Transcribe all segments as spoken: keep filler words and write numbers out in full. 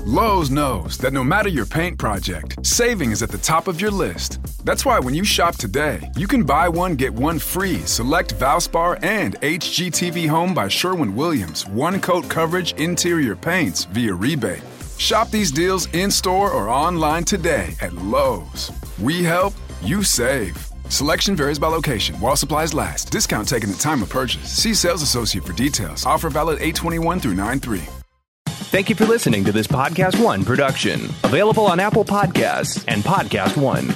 Lowe's knows that no matter your paint project, saving is at the top of your list. That's why when you shop today, you can buy one, get one free select Valspar and H G T V Home by Sherwin-Williams one-coat coverage interior paints via rebate. Shop these deals in-store or online today at Lowe's. We help, you save. Selection varies by location. While supplies last. Discount taken at time of purchase. See sales associate for details. Offer valid eight twenty-one through nine three. Thank you for listening to this Podcast One production. Available on Apple Podcasts and Podcast One.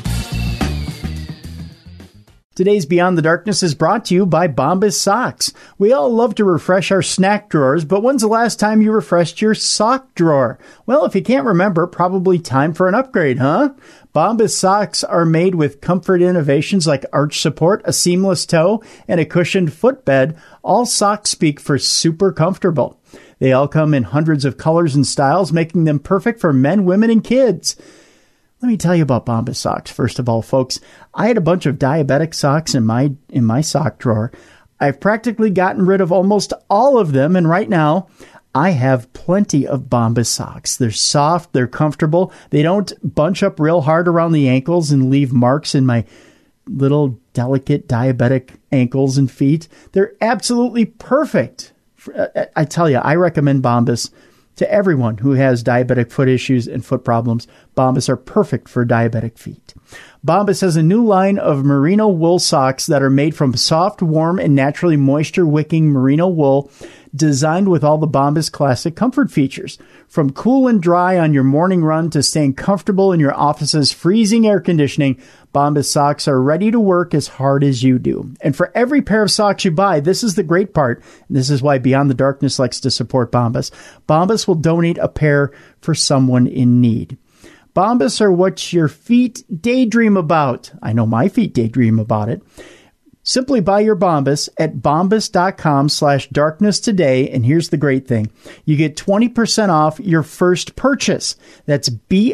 Today's Beyond the Darkness is brought to you by Bombas Socks. We all love to refresh our snack drawers, but when's the last time you refreshed your sock drawer? Well, if you can't remember, probably time for an upgrade, huh? Bombas Socks are made with comfort innovations like arch support, a seamless toe, and a cushioned footbed. All socks speak for super comfortable. They all come in hundreds of colors and styles, making them perfect for men, women, and kids. Let me tell you about Bombas Socks. First of all, folks, I had a bunch of diabetic socks in my in my sock drawer. I've practically gotten rid of almost all of them, and right now, I have plenty of Bombas socks. They're soft, they're comfortable, they don't bunch up real hard around the ankles and leave marks in my little delicate diabetic ankles and feet. They're absolutely perfect. I tell you, I recommend Bombas to everyone who has diabetic foot issues and foot problems. Bombas are perfect for diabetic feet. Bombas has a new line of merino wool socks that are made from soft, warm, and naturally moisture-wicking merino wool, designed with all the Bombas classic comfort features. From cool and dry on your morning run to staying comfortable in your office's freezing air conditioning, Bombas socks are ready to work as hard as you do. And for every pair of socks you buy, this is the great part. This is why Beyond the Darkness likes to support Bombas. Bombas will donate a pair for someone in need. Bombas are what your feet daydream about. I know my feet daydream about it. Simply buy your Bombas at bombas.com slash darkness today. And here's the great thing. You get twenty percent off your first purchase. That's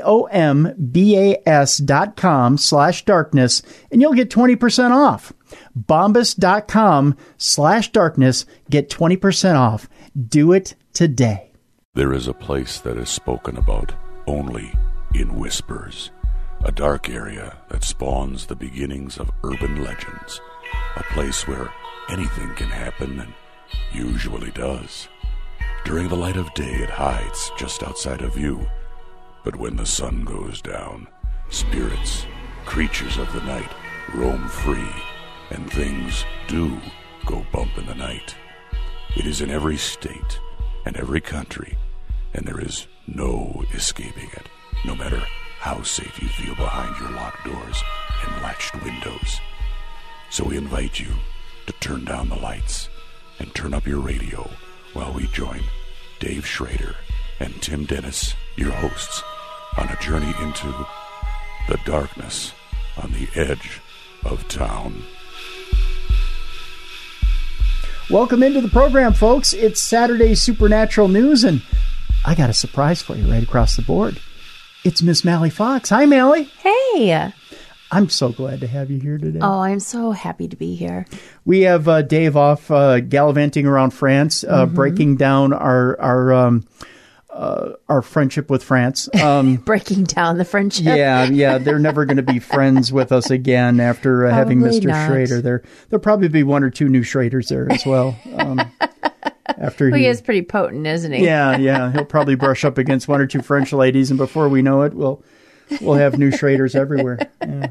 B-O-M-B-A-S dot com slash darkness. And you'll get twenty percent off. Bombas.com slash darkness. Get twenty percent off. Do it today. There is a place that is spoken about only in whispers. A dark area that spawns the beginnings of urban legends. A place where anything can happen and usually does. During the light of day, it hides just outside of view. But when the sun goes down, spirits, creatures of the night, roam free, and things do go bump in the night. It is in every state and every country, and there is no escaping it, no matter how safe you feel behind your locked doors and latched windows. So we invite you to turn down the lights and turn up your radio while we join Dave Schrader and Tim Dennis, your hosts, on a journey into the darkness on the edge of town. Welcome into the program, folks. It's Saturday Supernatural News, and I got a surprise for you right across the board. It's Miss Mally Fox. Hi, Mally. Hey. I'm so glad to have you here today. Oh, I'm so happy to be here. We have uh, Dave off uh, gallivanting around France, uh, mm-hmm. breaking down our our um, uh, our friendship with France. Um, breaking down the friendship. Yeah, yeah. They're never going to be friends with us again after uh, having Mister not. Schrader there. There'll probably be one or two new Schraders there as well. Um, after well, he, he is pretty potent, isn't he? Yeah, yeah. He'll probably brush up against one or two French ladies, and before we know it, we'll we'll have new Schraders everywhere. Yeah.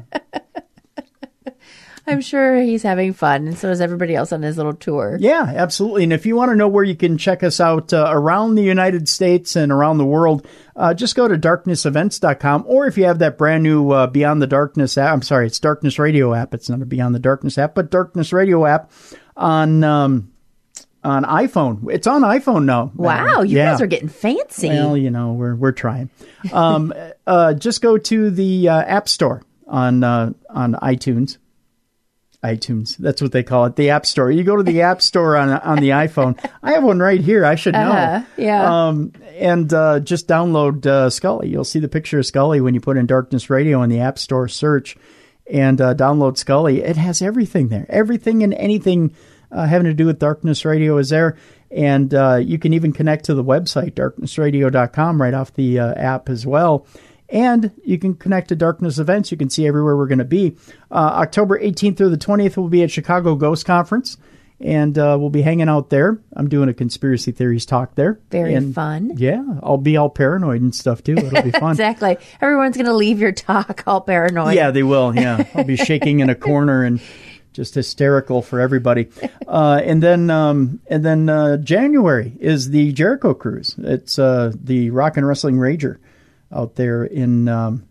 I'm sure he's having fun, and so is everybody else on his little tour. Yeah, absolutely. And if you want to know where you can check us out uh, around the United States and around the world, uh, just go to darkness events dot com. Or if you have that brand new uh, Beyond the Darkness app, I'm sorry, it's Darkness Radio app. It's not a Beyond the Darkness app, but Darkness Radio app on um, on iPhone. It's on iPhone now. Wow, you yeah. guys are getting fancy. Well, you know, we're we're trying. Um, uh, just go to the uh, App Store on uh, on iTunes. iTunes. That's what they call it. The App Store. You go to the App Store on on the iPhone. I have one right here. I should know. Uh-huh. Yeah. Um, and uh, just download uh, Scully. You'll see the picture of Scully when you put in Darkness Radio in the App Store search and uh, download Scully. It has everything there. Everything and anything uh, having to do with Darkness Radio is there. And uh, you can even connect to the website, darkness radio dot com, right off the uh, app as well. And you can connect to Darkness Events. You can see everywhere we're going to be. Uh, October eighteenth through the twentieth, we'll be at Chicago Ghost Conference. And uh, we'll be hanging out there. I'm doing a conspiracy theories talk there. Very and, fun. Yeah, I'll be all paranoid and stuff, too. It'll be fun. Exactly. Everyone's going to leave your talk all paranoid. Yeah, they will. Yeah. I'll be shaking in a corner and just hysterical for everybody. Uh, and then um, and then uh, January is the Jericho Cruise. It's uh, the Rock and Wrestling Rager out there in... Um,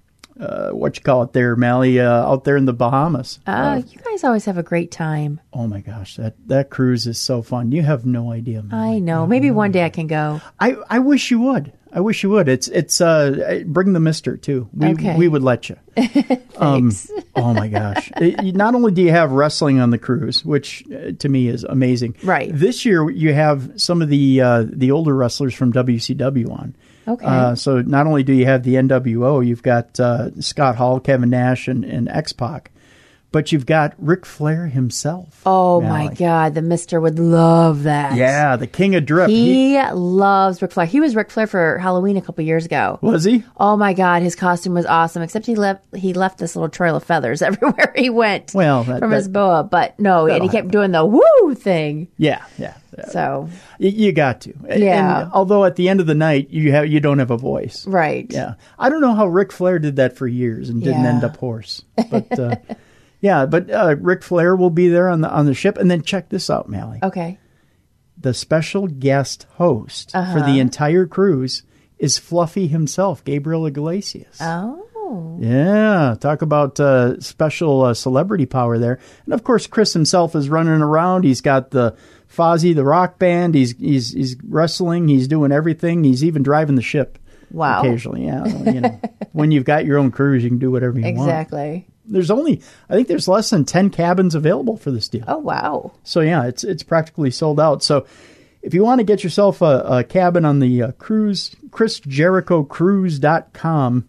Uh, what you call it there, Mally, uh, out there in the Bahamas. Oh, uh, you guys always have a great time. Oh, my gosh. That, that cruise is so fun. You have no idea, Mally. I know. Maybe one day I can go. I, I wish you would. I wish you would. It's, it's, uh, bring the mister, too. We, Okay. we would let you. um, oh, my gosh. It, not only do you have wrestling on the cruise, which uh, to me is amazing. Right. This year, you have some of the, uh, the older wrestlers from W C W on. Okay. Uh, so not only do you have the N W O, you've got uh, Scott Hall, Kevin Nash, and, and X-Pac, but you've got Ric Flair himself. Oh, Mally. my God. The mister would love that. Yeah, the King of Drip. He, he loves Ric Flair. He was Ric Flair for Halloween a couple years ago. Was he? Oh, my God. His costume was awesome, except he left he left this little trail of feathers everywhere he went Well, that, from that, his boa. But no, and he that'll kept happen. doing the woo thing. Yeah, yeah. yeah. So, You, you got to. Yeah. And although at the end of the night, you have you don't have a voice. right. Yeah. I don't know how Ric Flair did that for years and didn't Yeah. end up hoarse. But uh, yeah, but uh, Ric Flair will be there on the on the ship. And then check this out, Mally. Okay. The special guest host Uh-huh. for the entire cruise is Fluffy himself, Gabriel Iglesias. Oh. Yeah, talk about uh, special uh, celebrity power there. And of course, Chris himself is running around. He's got the Fozzy, the rock band. He's he's he's wrestling. He's doing everything. He's even driving the ship. Wow. Occasionally, yeah. You know, when you've got your own cruise, you can do whatever you want. Exactly. There's only, I think, there's less than ten cabins available for this deal. Oh, wow. So yeah, it's it's practically sold out. So if you want to get yourself a, a cabin on the uh, cruise, chris jericho cruise dot com,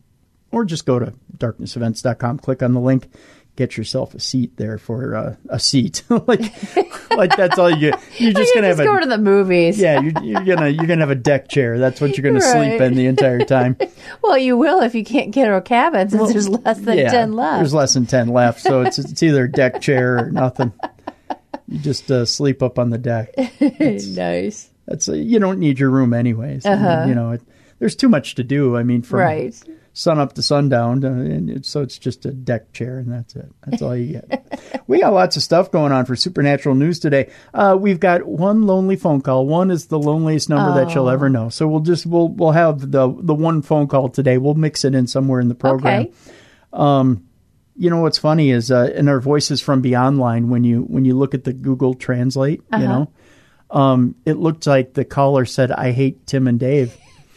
or just go to darkness events dot com, click on the link, get yourself a seat there for uh, a seat. like like that's all you get. You're just You gonna just have go a to the movies. yeah. You're, you're gonna you're gonna have a deck chair. That's what you're gonna Right. sleep in the entire time. Well, you will if you can't get a cabin since there's less than yeah, ten left. There's less than ten left, so it's it's either a deck chair or nothing. You just uh, sleep up on the deck. Nice. That's a, you don't need your room anyways. I mean, Uh-huh. you know, it, there's too much to do. I mean, from Right. sun up to sundown, uh, and it, so it's just a deck chair, and that's it. That's all you get. We got lots of stuff going on for Supernatural News today. Uh, we've got one lonely phone call. One is the loneliest number that you'll ever know. So we'll just we'll we'll have the the one phone call today. We'll mix it in somewhere in the program. Okay. Um, you know what's funny is uh, in our Voices from Beyond line, when you when you look at the Google Translate, Uh-huh. you know, um, it looked like the caller said, "I hate Tim and Dave."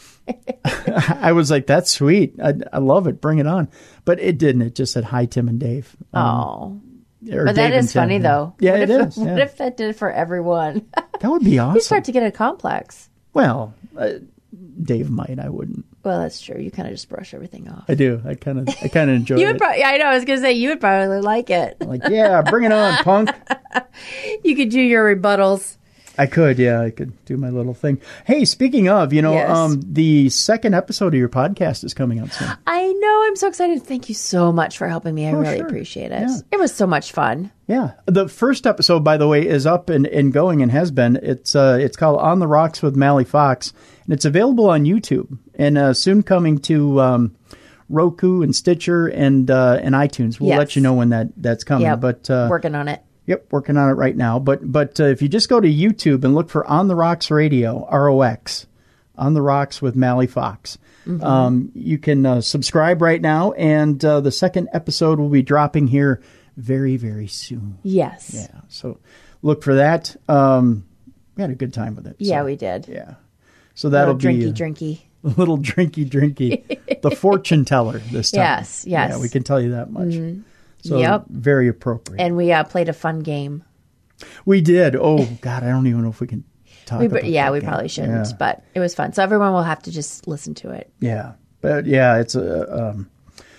I was like, "That's sweet. I, I love it. Bring it on." But it didn't. It just said, "Hi, Tim and Dave." Um, Oh. or But that Dave and is Tim, funny, yeah. though. Yeah, what it if, is. What yeah. if that did it for everyone? That would be awesome. You start to get a complex. Well, uh, Dave might. I wouldn't. Well, that's true. You kind of just brush everything off. I do. I kind of. I kind of enjoy You it. would probably, I know, I was going to say, you would probably like it. Like, yeah, bring it on, punk. You could do your rebuttals. I could, yeah, I could do my little thing. Hey, speaking of, you know, Yes. um, the second episode of your podcast is coming out soon. I know. I'm so excited. Thank you so much for helping me. I Oh, really sure. appreciate it. Yeah. It was so much fun. Yeah, the first episode, by the way, is up and, and going and has been. It's uh, it's called On the Rocks with Mally Fox, and it's available on YouTube and uh, soon coming to um, Roku and Stitcher and uh, and iTunes. We'll Yes. let you know when that that's coming. Yep. But uh, Working on it. Yep, working on it right now. But but uh, if you just go to YouTube and look for On the Rocks Radio, R O X, On the Rocks with Mally Fox, Mm-hmm. um, you can uh, subscribe right now. And uh, the second episode will be dropping here very, very soon. Yes. Yeah, so look for that. Um, we had a good time with it. Yeah, so, we did. Yeah. So that'll Little be drinky, uh, drinky. a little drinky, drinky. The fortune teller this time. Yes, yes. Yeah, we can tell you that much. So Yep. very appropriate. And we uh, played a fun game. We did. Oh, God, I don't even know if we can talk We, about yeah, that we game. probably shouldn't, Yeah. but it was fun. So everyone will have to just listen to it. Yeah. But, yeah, it's a... Um,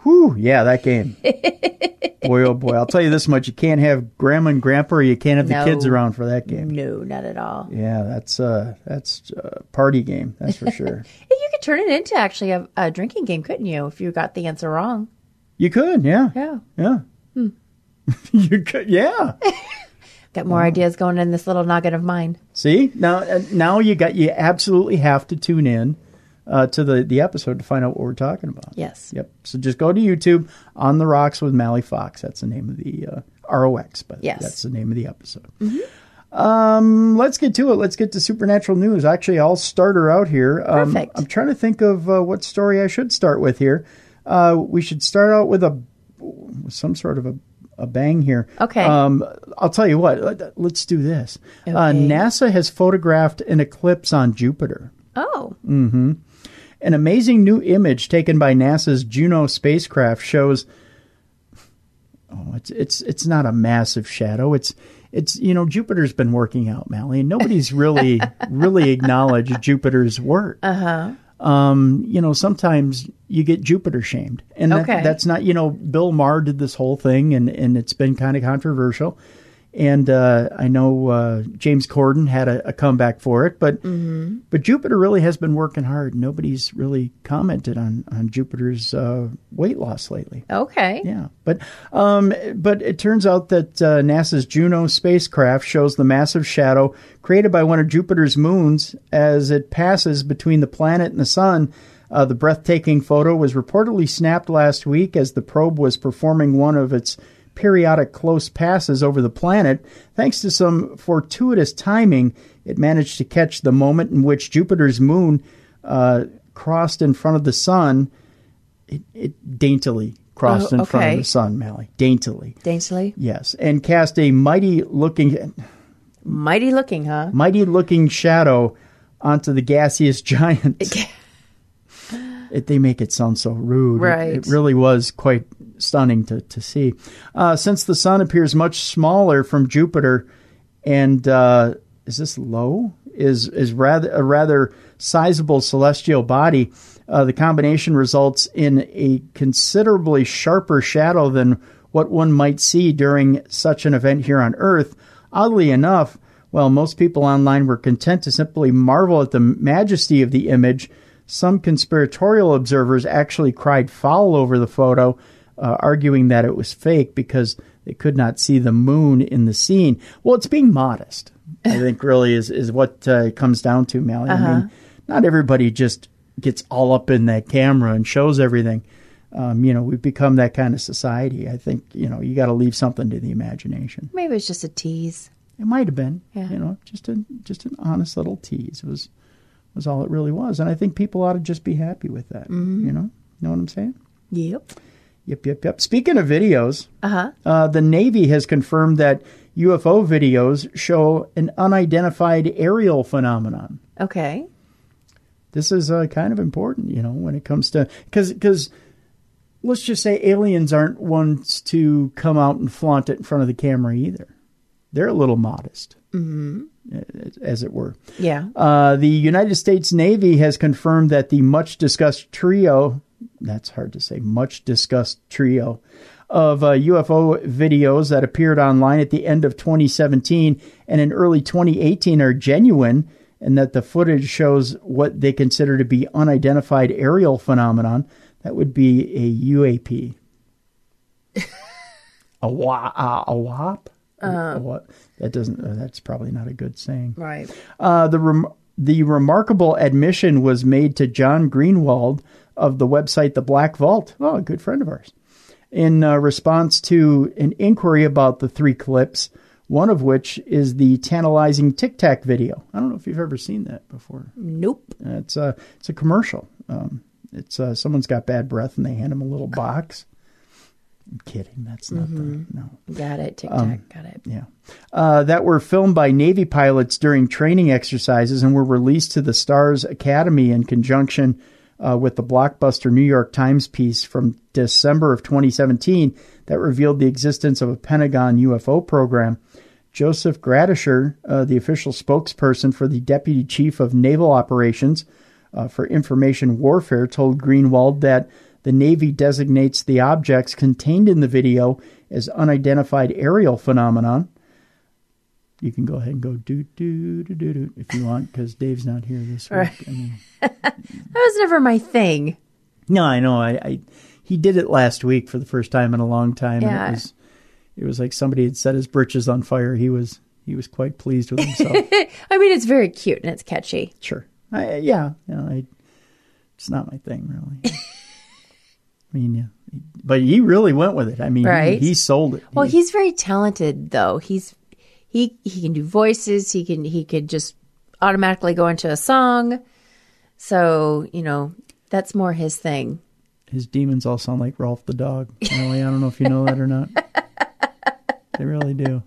Whew, yeah, that game. Boy, oh boy. I'll tell you this much. You can't have grandma and grandpa, or you can't have the No. kids around for that game. No, not at all. Yeah, that's uh, that's a party game, that's for sure. You could turn it into actually a, a drinking game, couldn't you, if you got the answer wrong? You could, yeah. Yeah. Yeah. Hmm. You could, yeah. Got more ideas going in this little nugget of mine. See? Now uh, now you got you absolutely have to tune in uh, to the, the episode to find out what we're talking about. Yes. Yep. So just go to YouTube, On the Rocks with Mally Fox. That's the name of the uh, R O X, but Yes. that's the name of the episode. Mm-hmm. Um, let's get to it. Let's get to supernatural news. Actually, I'll start her out here. Um, Perfect. I'm trying to think of uh, what story I should start with here. Uh, we should start out with a with some sort of a a bang here. Okay. Um, I'll tell you what. let- Let's do this. Uh, Okay. NASA has photographed an eclipse on Jupiter. Oh. An amazing new image taken by NASA's Juno spacecraft shows. Oh, it's it's it's not a massive shadow. It's it's you know Jupiter's been working out, Mally, and nobody's really really acknowledged Jupiter's work. Uh huh. Um, you know, sometimes you get Jupiter shamed, and that, Okay. that's not. You know, Bill Maher did this whole thing, and and it's been kind of controversial. And uh, I know uh, James Corden had a, a comeback for it, but but Jupiter really has been working hard. Nobody's really commented on on Jupiter's uh, weight loss lately. Okay. Yeah, but um, but it turns out that uh, NASA's Juno spacecraft shows the massive shadow created by one of Jupiter's moons as it passes between the planet and the sun. Uh, the breathtaking photo was reportedly snapped last week as the probe was performing one of its periodic close passes over the planet. Thanks to some fortuitous timing, it managed to catch the moment in which Jupiter's moon uh, crossed in front of the sun. It, it daintily crossed Oh, in front of okay. the sun, Mally. Daintily. Daintily. Yes. And cast a mighty looking Mighty looking, huh? mighty looking shadow onto the gaseous giant. It, they make it sound so rude. It- Right. It, really was quite stunning to, to see. Uh, since the sun appears much smaller from Jupiter, and uh, is this low? Is is rather a rather sizable celestial body. Uh, the combination results in a considerably sharper shadow than what one might see during such an event here on Earth. Oddly enough, while most people online were content to simply marvel at the majesty of the image, some conspiratorial observers actually cried foul over the photo, uh, arguing that it was fake because they could not see the moon in the scene. Well, it's being modest, I think, really is, is what uh, it comes down to, Mally. I mean, not everybody just gets all up in that camera and shows everything. Um, you know, we've become that kind of society. I think, you know, you got to leave something to the imagination. Maybe it's just a tease. It might have been, Yeah. you know, just a just an honest little tease was was all it really was. And I think people ought to just be happy with that. You know, know what I'm saying? Yep. Yep, yep, yep. Speaking of videos, Uh-huh. uh, the Navy has confirmed that U F O videos show an unidentified aerial phenomenon. Okay. This is uh, kind of important, you know, when it comes to because because let's just say aliens aren't ones to come out and flaunt it in front of the camera either. They're a little modest, mm-hmm. as it were. Yeah. Uh, the United States Navy has confirmed that the much discussed trio, that's hard to say, much discussed trio of uh, U F O videos that appeared online at the end of twenty seventeen and in early twenty eighteen are genuine, and that the footage shows what they consider to be unidentified aerial phenomenon. That would be a U A P. a, wa- uh, a W A P? Uh, what? That doesn't. Uh, that's probably not a good saying. Right. Uh, the rem- the remarkable admission was made to John Greenwald of the website The Black Vault. Oh, a good friend of ours. In uh, response to an inquiry about the three clips, one of which is the tantalizing Tic Tac video. I don't know if you've ever seen that before. Nope. It's a it's a commercial. Um, it's uh, someone's got bad breath and they hand them a little box. I'm kidding. That's not Mm-hmm. the no. Got it. Tic Tac. Got it. Yeah. Uh, that were filmed by Navy pilots during training exercises and were released to the Stars Academy in conjunction uh, with the blockbuster New York Times piece from December of twenty seventeen that revealed the existence of a Pentagon U F O program. Joseph Gradisher, uh, the official spokesperson for the Deputy Chief of Naval Operations uh, for Information Warfare, told Greenwald that The Navy designates the objects contained in the video as unidentified aerial phenomenon. You can go ahead and go do do do do do if you want, because Dave's not here this week. Right. I mean, that was never my thing. no, I know. I, I he did it last week for the first time in a long time. Yeah. And it was it was like somebody had set his britches on fire. He was he was quite pleased with himself. I mean, it's very cute and it's catchy. Sure. I, yeah. You know, I, it's not my thing, really. I mean, yeah. But he really went with it. I mean, right? he, he sold it. Well, he, he's very talented, though. He's he he can do voices. He can he could just automatically go into a song. So you know that's more his thing. His demons all sound like Rolf the dog. Really, I don't know if you know that or not. They really do.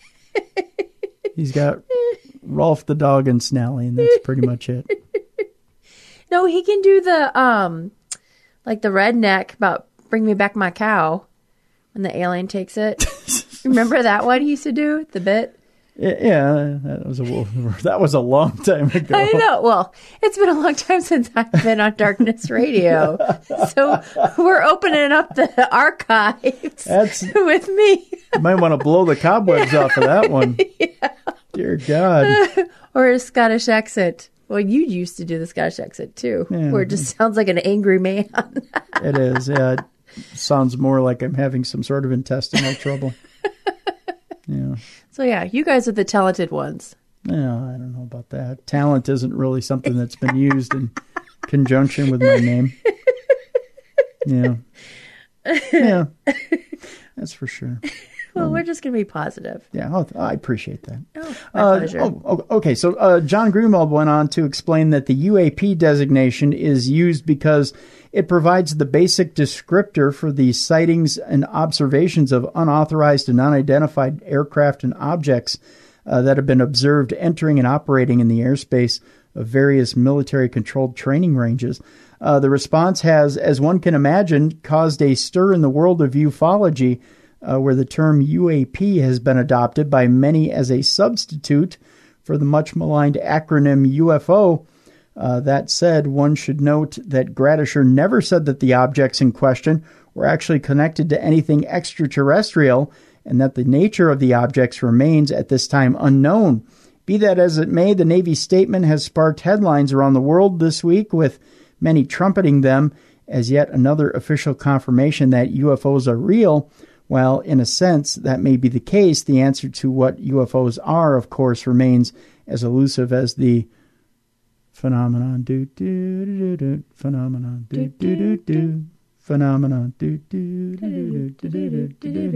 He's got Rolf the dog and Snally, and that's pretty much it. No, he can do the um, like the redneck about "Bring Me Back My Cow" when the alien takes it. Remember that one he used to do the bit? Yeah, that was a that was a long time ago. I know. Well, it's been a long time since I've been on Darkness Radio, so we're opening up the archives That's, with me. You might want to blow the cobwebs off of that one. Yeah. Dear God. Or a Scottish accent. Well, you used to do the Scottish accent too, yeah. where it just sounds like an angry man. It is. Yeah, it sounds more like I'm having some sort of intestinal trouble. Yeah. So yeah, you guys are the talented ones. Yeah, I don't know about that. Talent isn't really something that's been used in conjunction with my name. Yeah. Yeah. That's for sure. Well, um, we're just going to be positive. Yeah, oh, I appreciate that. Oh, my uh, pleasure. Oh, okay, so uh, John Greenwald went on to explain that the U A P designation is used because it provides the basic descriptor for the sightings and observations of unauthorized and unidentified aircraft and objects uh, that have been observed entering and operating in the airspace of various military-controlled training ranges. Uh, the response has, as one can imagine, caused a stir in the world of ufology, uh, where the term U A P has been adopted by many as a substitute for the much-maligned acronym U F O. Uh, that said, one should note that Gradisher never said that the objects in question were actually connected to anything extraterrestrial, and that the nature of the objects remains at this time unknown. Be that as it may, the Navy's statement has sparked headlines around the world this week, with many trumpeting them as yet another official confirmation that U F Os are real. While, in a sense, that may be the case, the answer to what U F Os are, of course, remains as elusive as the phenomenon. Do do do do phenomenon. Do do do do phenomenon. Do do do do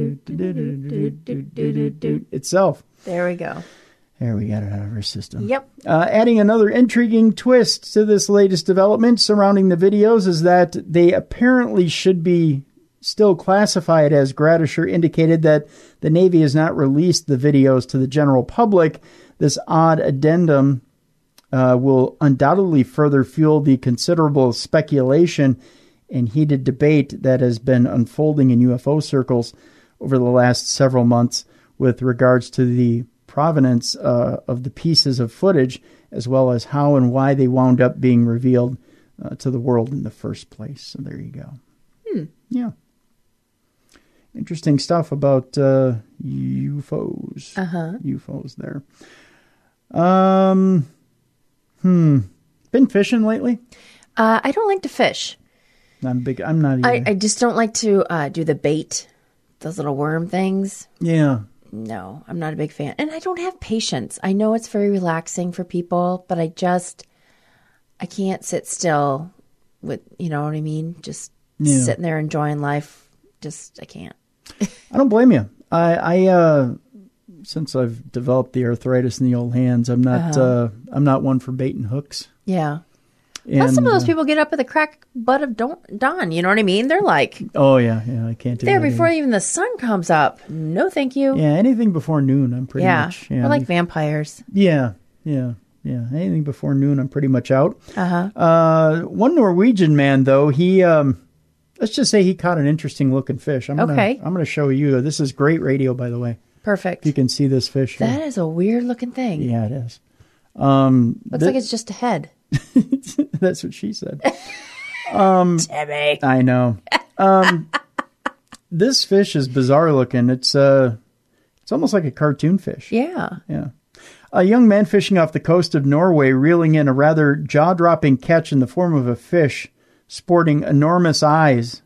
do do itself. There we go. There, we got it out of our system. Yep. Uh, adding another intriguing twist to this latest development surrounding the videos is that they apparently should be still classified, as Gradisher indicated that the Navy has not released the videos to the general public. This odd addendum uh, will undoubtedly further fuel the considerable speculation and heated debate that has been unfolding in U F O circles over the last several months with regards to the provenance uh, of the pieces of footage, as well as how and why they wound up being revealed uh, to the world in the first place. So there you go. Hmm. Yeah. Interesting stuff about uh, U F Os. Uh-huh. U F Os there. Um, hmm. Been fishing lately? Uh, I don't like to fish. I'm big. I'm not either. I, I just don't like to uh, do the bait, those little worm things. Yeah. No, I'm not a big fan. And I don't have patience. I know it's very relaxing for people, but I just, I can't sit still with, you know what I mean? Just Yeah. sitting there enjoying life. Just, I can't. I don't blame you. I, I, uh, since I've developed the arthritis in the old hands, I'm not, Uh-huh. uh, I'm not one for bait and hooks. Yeah. And, Plus, some of those uh, people get up at the crack butt of dawn, dawn. You know what I mean? They're like Oh yeah, yeah. I can't do there that before either. even the sun comes up. No, thank you. Yeah, anything before noon, I'm pretty yeah. much. Yeah, We're like vampires. yeah, yeah, yeah. Anything before noon, I'm pretty much out. Uh-huh. Uh, one Norwegian man, though, he, um, let's just say he caught an interesting looking fish. I'm gonna, Okay. I'm going to show you. This is great radio, by the way. Perfect. You can see this fish here. That is a weird looking thing. Yeah, it is. Um, Looks thi- like it's just a head. That's what she said. Um, Timmy. I know. Um, this fish is bizarre looking. It's uh, it's almost like a cartoon fish. Yeah. Yeah. A young man fishing off the coast of Norway, reeling in a rather jaw-dropping catch in the form of a fish sporting enormous eyes.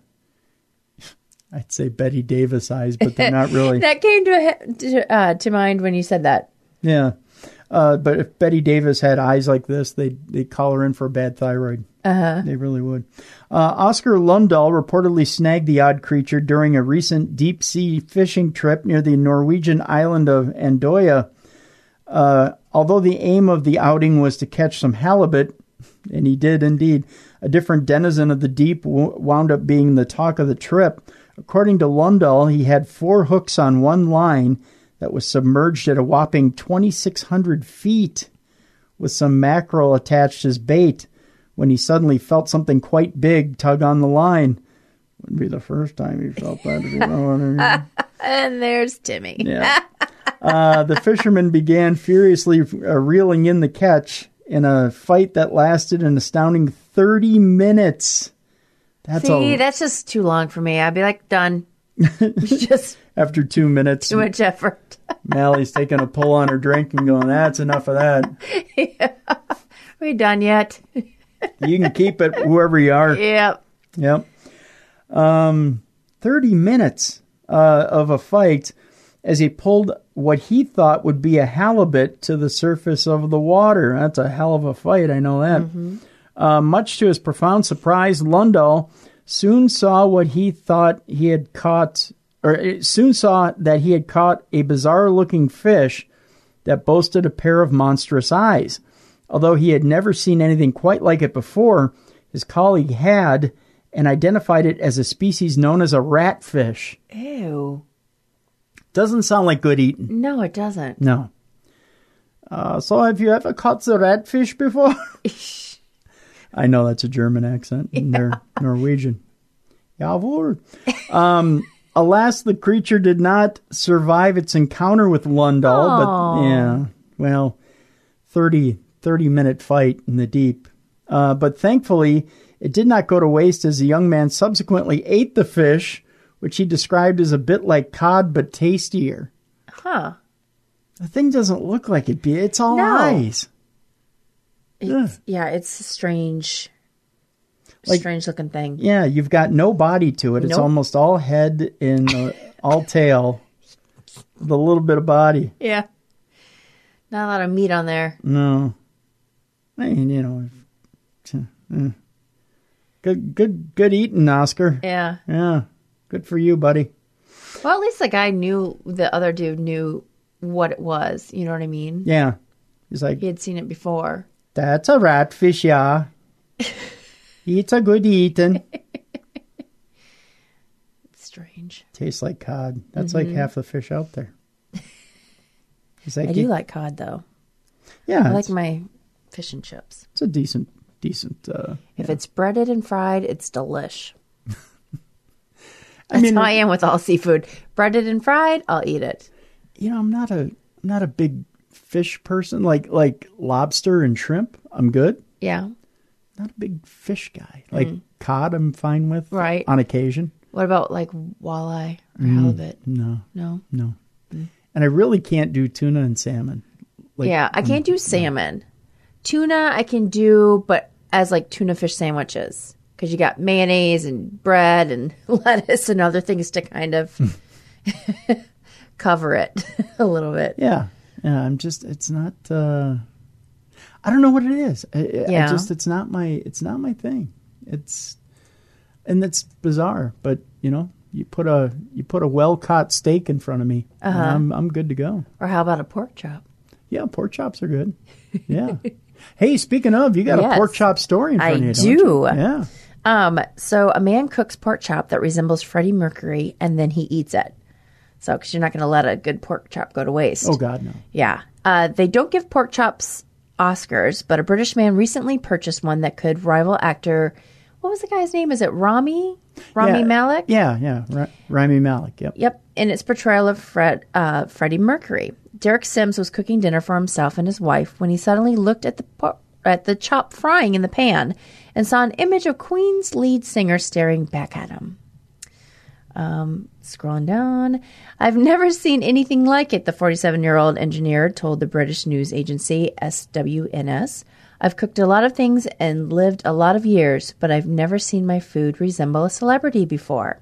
I'd say Betty Davis eyes, but they're not really. That came to to, uh, to mind when you said that. Yeah. Uh, but if Betty Davis had eyes like this, they'd, they'd call her in for a bad thyroid. Uh-huh. They really would. Uh, Oscar Lundahl reportedly snagged the odd creature during a recent deep-sea fishing trip near the Norwegian island of Andøya. Uh, although the aim of the outing was to catch some halibut, and he did indeed, a different denizen of the deep w- wound up being the talk of the trip. According to Lundahl, he had four hooks on one line that was submerged at a whopping twenty-six hundred feet with some mackerel attached as bait when he suddenly felt something quite big tug on the line. Wouldn't be the first time he felt that, if you know what I mean. And there's Timmy. Yeah. Uh, the fisherman began furiously uh, reeling in the catch in a fight that lasted an astounding thirty minutes. That's See, a, that's just too long for me. I'd be like, done. Just after two minutes, too much effort. Mally's taking a pull on her drink and going, that's enough of that. Yeah. Are we done yet? You can keep it, whoever you are. Yep. Yep. Um, thirty minutes uh, of a fight as he pulled what he thought would be a halibut to the surface of the water. That's a hell of a fight, I know that. Mm-hmm. Uh, much to his profound surprise, Lundahl soon saw what he thought he had caught, or soon saw that he had caught a bizarre-looking fish that boasted a pair of monstrous eyes. Although he had never seen anything quite like it before, his colleague had, and identified it as a species known as a ratfish. Ew. Doesn't sound like good eating. No, it doesn't. No. Uh, so have you ever caught the ratfish before? I know that's a German accent, and Yeah. they're Norwegian. Jawohl. Um, alas, the creature did not survive its encounter with Lundahl, Aw. but yeah, well, thirty, thirty minute fight in the deep. Uh, but thankfully, it did not go to waste as the young man subsequently ate the fish, which he described as a bit like cod but tastier. Huh. The thing doesn't look like it. Be It's all No. eyes. It's, yeah, it's a strange, Like- strange looking thing. Yeah, you've got no body to it. It's Nope. almost all head and uh, all tail with a little bit of body. Yeah. Not a lot of meat on there. No. I mean, you know, eh. good, good, good eating, Oscar. Yeah. Yeah, good for you, buddy. Well, at least the guy knew, the other dude knew what it was. You know what I mean? Yeah, he's like, He had seen it before. that's a ratfish, yeah. It's a good eating. It's strange. Tastes like cod. That's like half the fish out there. He's like, I do like cod, though. yeah, I like it's, my fish and chips. it's a decent, decent. Uh, If it's breaded and fried, it's delish. I That's mean, how I am with all seafood. Breaded and fried, I'll eat it. you know, I'm not a, I'm not a big fish person. Like, like lobster and shrimp, I'm good. Yeah. Not a big fish guy. Like cod, I'm fine with. Right. On occasion. What about like walleye or halibut? No, No. no. And I really can't do tuna and salmon. Like, Yeah, I can't do salmon. Tuna I can do, but as like tuna fish sandwiches. Because you got mayonnaise and bread and lettuce and other things to kind of cover it a little bit. Yeah. Yeah. I'm just, it's not, uh, I don't know what it is. I, I Yeah. just, it's not my, it's not my thing. It's, and it's bizarre, but you know, you put a, you put a well-caught steak in front of me and I'm, I'm good to go. Or how about a pork chop? Yeah. Pork chops are good. Yeah. Hey, speaking of, you got Yes. a pork chop story in front I of you, don't do. you? Yeah. Um, so a man cooks pork chop that resembles Freddie Mercury, and then he eats it. So, because you're not going to let a good pork chop go to waste. Oh God, no. Yeah. Uh, they don't give pork chops Oscars, but a British man recently purchased one that could rival actor. What was the guy's name? Is it Rami? Rami yeah. Malek? Yeah, yeah. R- Rami Malek. Yep. Yep. In its portrayal of Fred, uh, Freddie Mercury. Derek Sims was cooking dinner for himself and his wife when he suddenly looked at the por- at the chop frying in the pan and saw an image of Queen's lead singer staring back at him. Um, scrolling down. I've never seen anything like it, the forty-seven-year-old engineer told the British news agency S W N S. I've cooked a lot of things and lived a lot of years, but I've never seen my food resemble a celebrity before.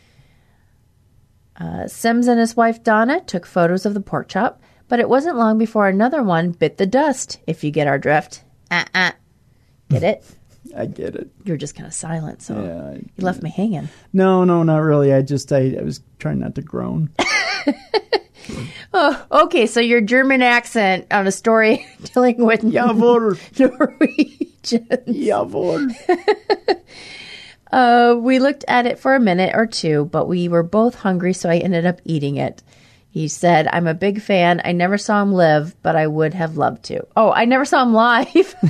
Uh, Sims and his wife Donna took photos of the pork chop, but it wasn't long before another one bit the dust, if you get our drift. Uh-uh. Get it? I get it. You were just kind of silent, so Yeah, I- you left me hanging. No, no, not really. I just, I, I was trying not to groan. Oh, okay, so your German accent on a story dealing with Jawohl. Norwegians. Jawohl. Uh, we looked at it for a minute or two, but we were both hungry, so I ended up eating it. He said, I'm a big fan. I never saw him live, but I would have loved to. Oh, I never saw him live.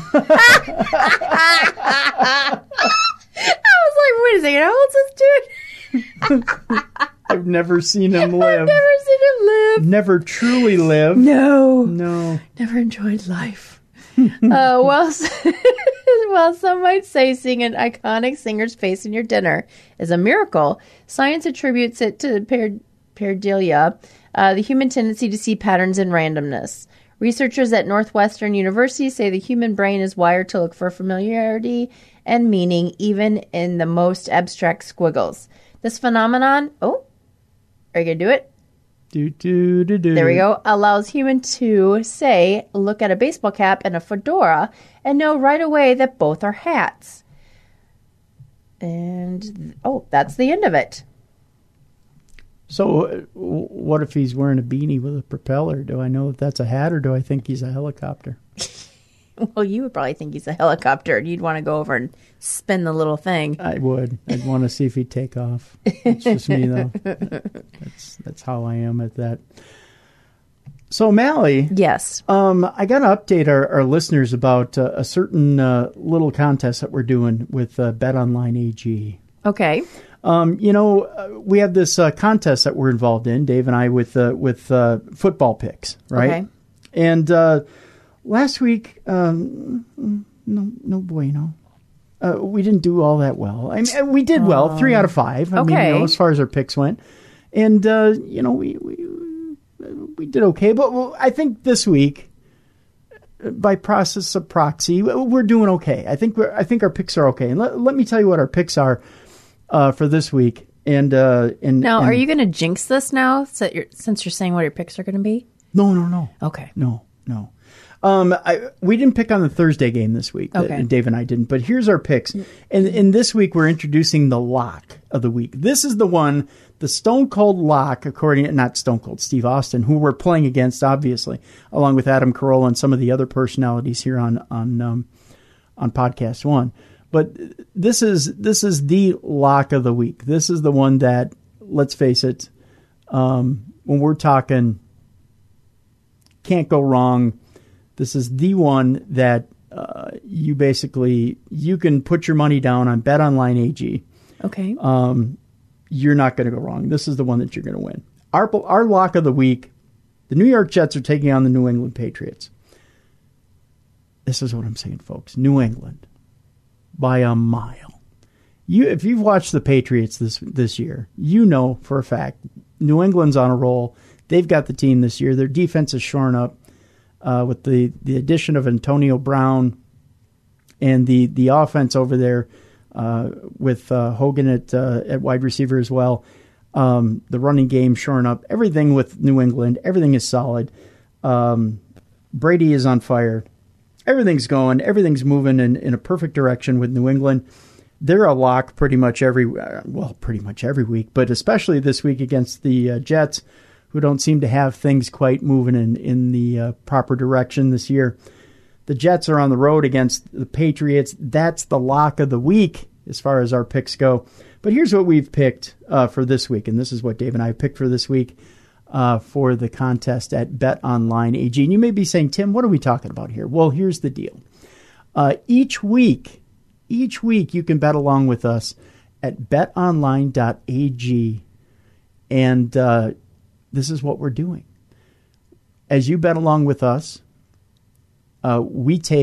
I was like, wait a second, how old's this dude? I've never seen him live. I've never seen him live. Never truly lived. No. No. Never enjoyed life. uh, well, while some might say seeing an iconic singer's face in your dinner is a miracle, science attributes it to per- pareidolia, uh, the human tendency to see patterns in randomness. Researchers at Northwestern University say the human brain is wired to look for familiarity and meaning even in the most abstract squiggles. This phenomenon, oh, are you going to do it? Do, do, do, do. There we go. Allows human to, say, look at a baseball cap and a fedora and know right away that both are hats. And, oh, that's the end of it. So uh, w- what if he's wearing a beanie with a propeller? Do I know if that's a hat or do I think he's a helicopter? Well, you would probably think he's a helicopter and you'd want to go over and spin the little thing. I would. I'd want to see if he'd take off. It's just me, though. That's that's how I am at that. So, Mally, Yes. um, I got to update our, our listeners about uh, a certain uh, little contest that we're doing with uh, BetOnline A G. Okay. Um, you know, uh, we have this uh, contest that we're involved in, Dave and I, with uh, with uh, football picks, right? Okay. And uh, last week, um, no, no bueno. Uh, we didn't do all that well. I mean, we did well, three out of five. I mean, okay. you know, as far as our picks went, and uh, you know, we we we did okay. But well, I think this week, by process of proxy, we're doing okay. I think we're I think our picks are okay. And let, let me tell you what our picks are uh, for this week. And uh, and Now, and, are you going to jinx this now so you're, since you're saying what your picks are going to be? No, no, no. Okay. No, no. Um, I, we didn't pick on the Thursday game this week. Okay. Uh, Dave and I didn't. But here's our picks. And, and this week we're introducing the lock of the week. This is the one, the Stone Cold Lock, according to, not Stone Cold, Steve Austin, who we're playing against, obviously, along with Adam Carolla and some of the other personalities here on on um, on Podcast One. But this is this is the lock of the week. This is the one that, let's face it, um, when we're talking, can't go wrong. This is the one that uh, you basically, you can put your money down on BetOnline A G. Okay. Um, you're not going to go wrong. This is the one that you're going to win. Our, our lock of the week, the New York Jets are taking on the New England Patriots. This is what I'm saying, folks. New England, by a mile. You, if you've watched the Patriots this this year, you know for a fact New England's on a roll. They've got the team this year. Their defense is shorn up. Uh, with the, the addition of Antonio Brown and the, the offense over there uh, with uh, Hogan at uh, at wide receiver as well, um, the running game shorn up, everything with New England, everything is solid. Um, Brady is on fire. Everything's going. Everything's moving in, in a perfect direction with New England. They're a lock pretty much every well, pretty much every week, but especially this week against the uh, Jets, who don't seem to have things quite moving in, in the uh, proper direction this year. The Jets are on the road against the Patriots. That's the lock of the week as far as our picks go. But here's what we've picked uh, for this week, and this is what Dave and I picked for this week uh, for the contest at BetOnline A G. And you may be saying, Tim, what are we talking about here? Well, here's the deal. Uh, each week, each week you can bet along with us at bet online dot a g, and uh, this is what we're doing. As you bet along with us, uh, we take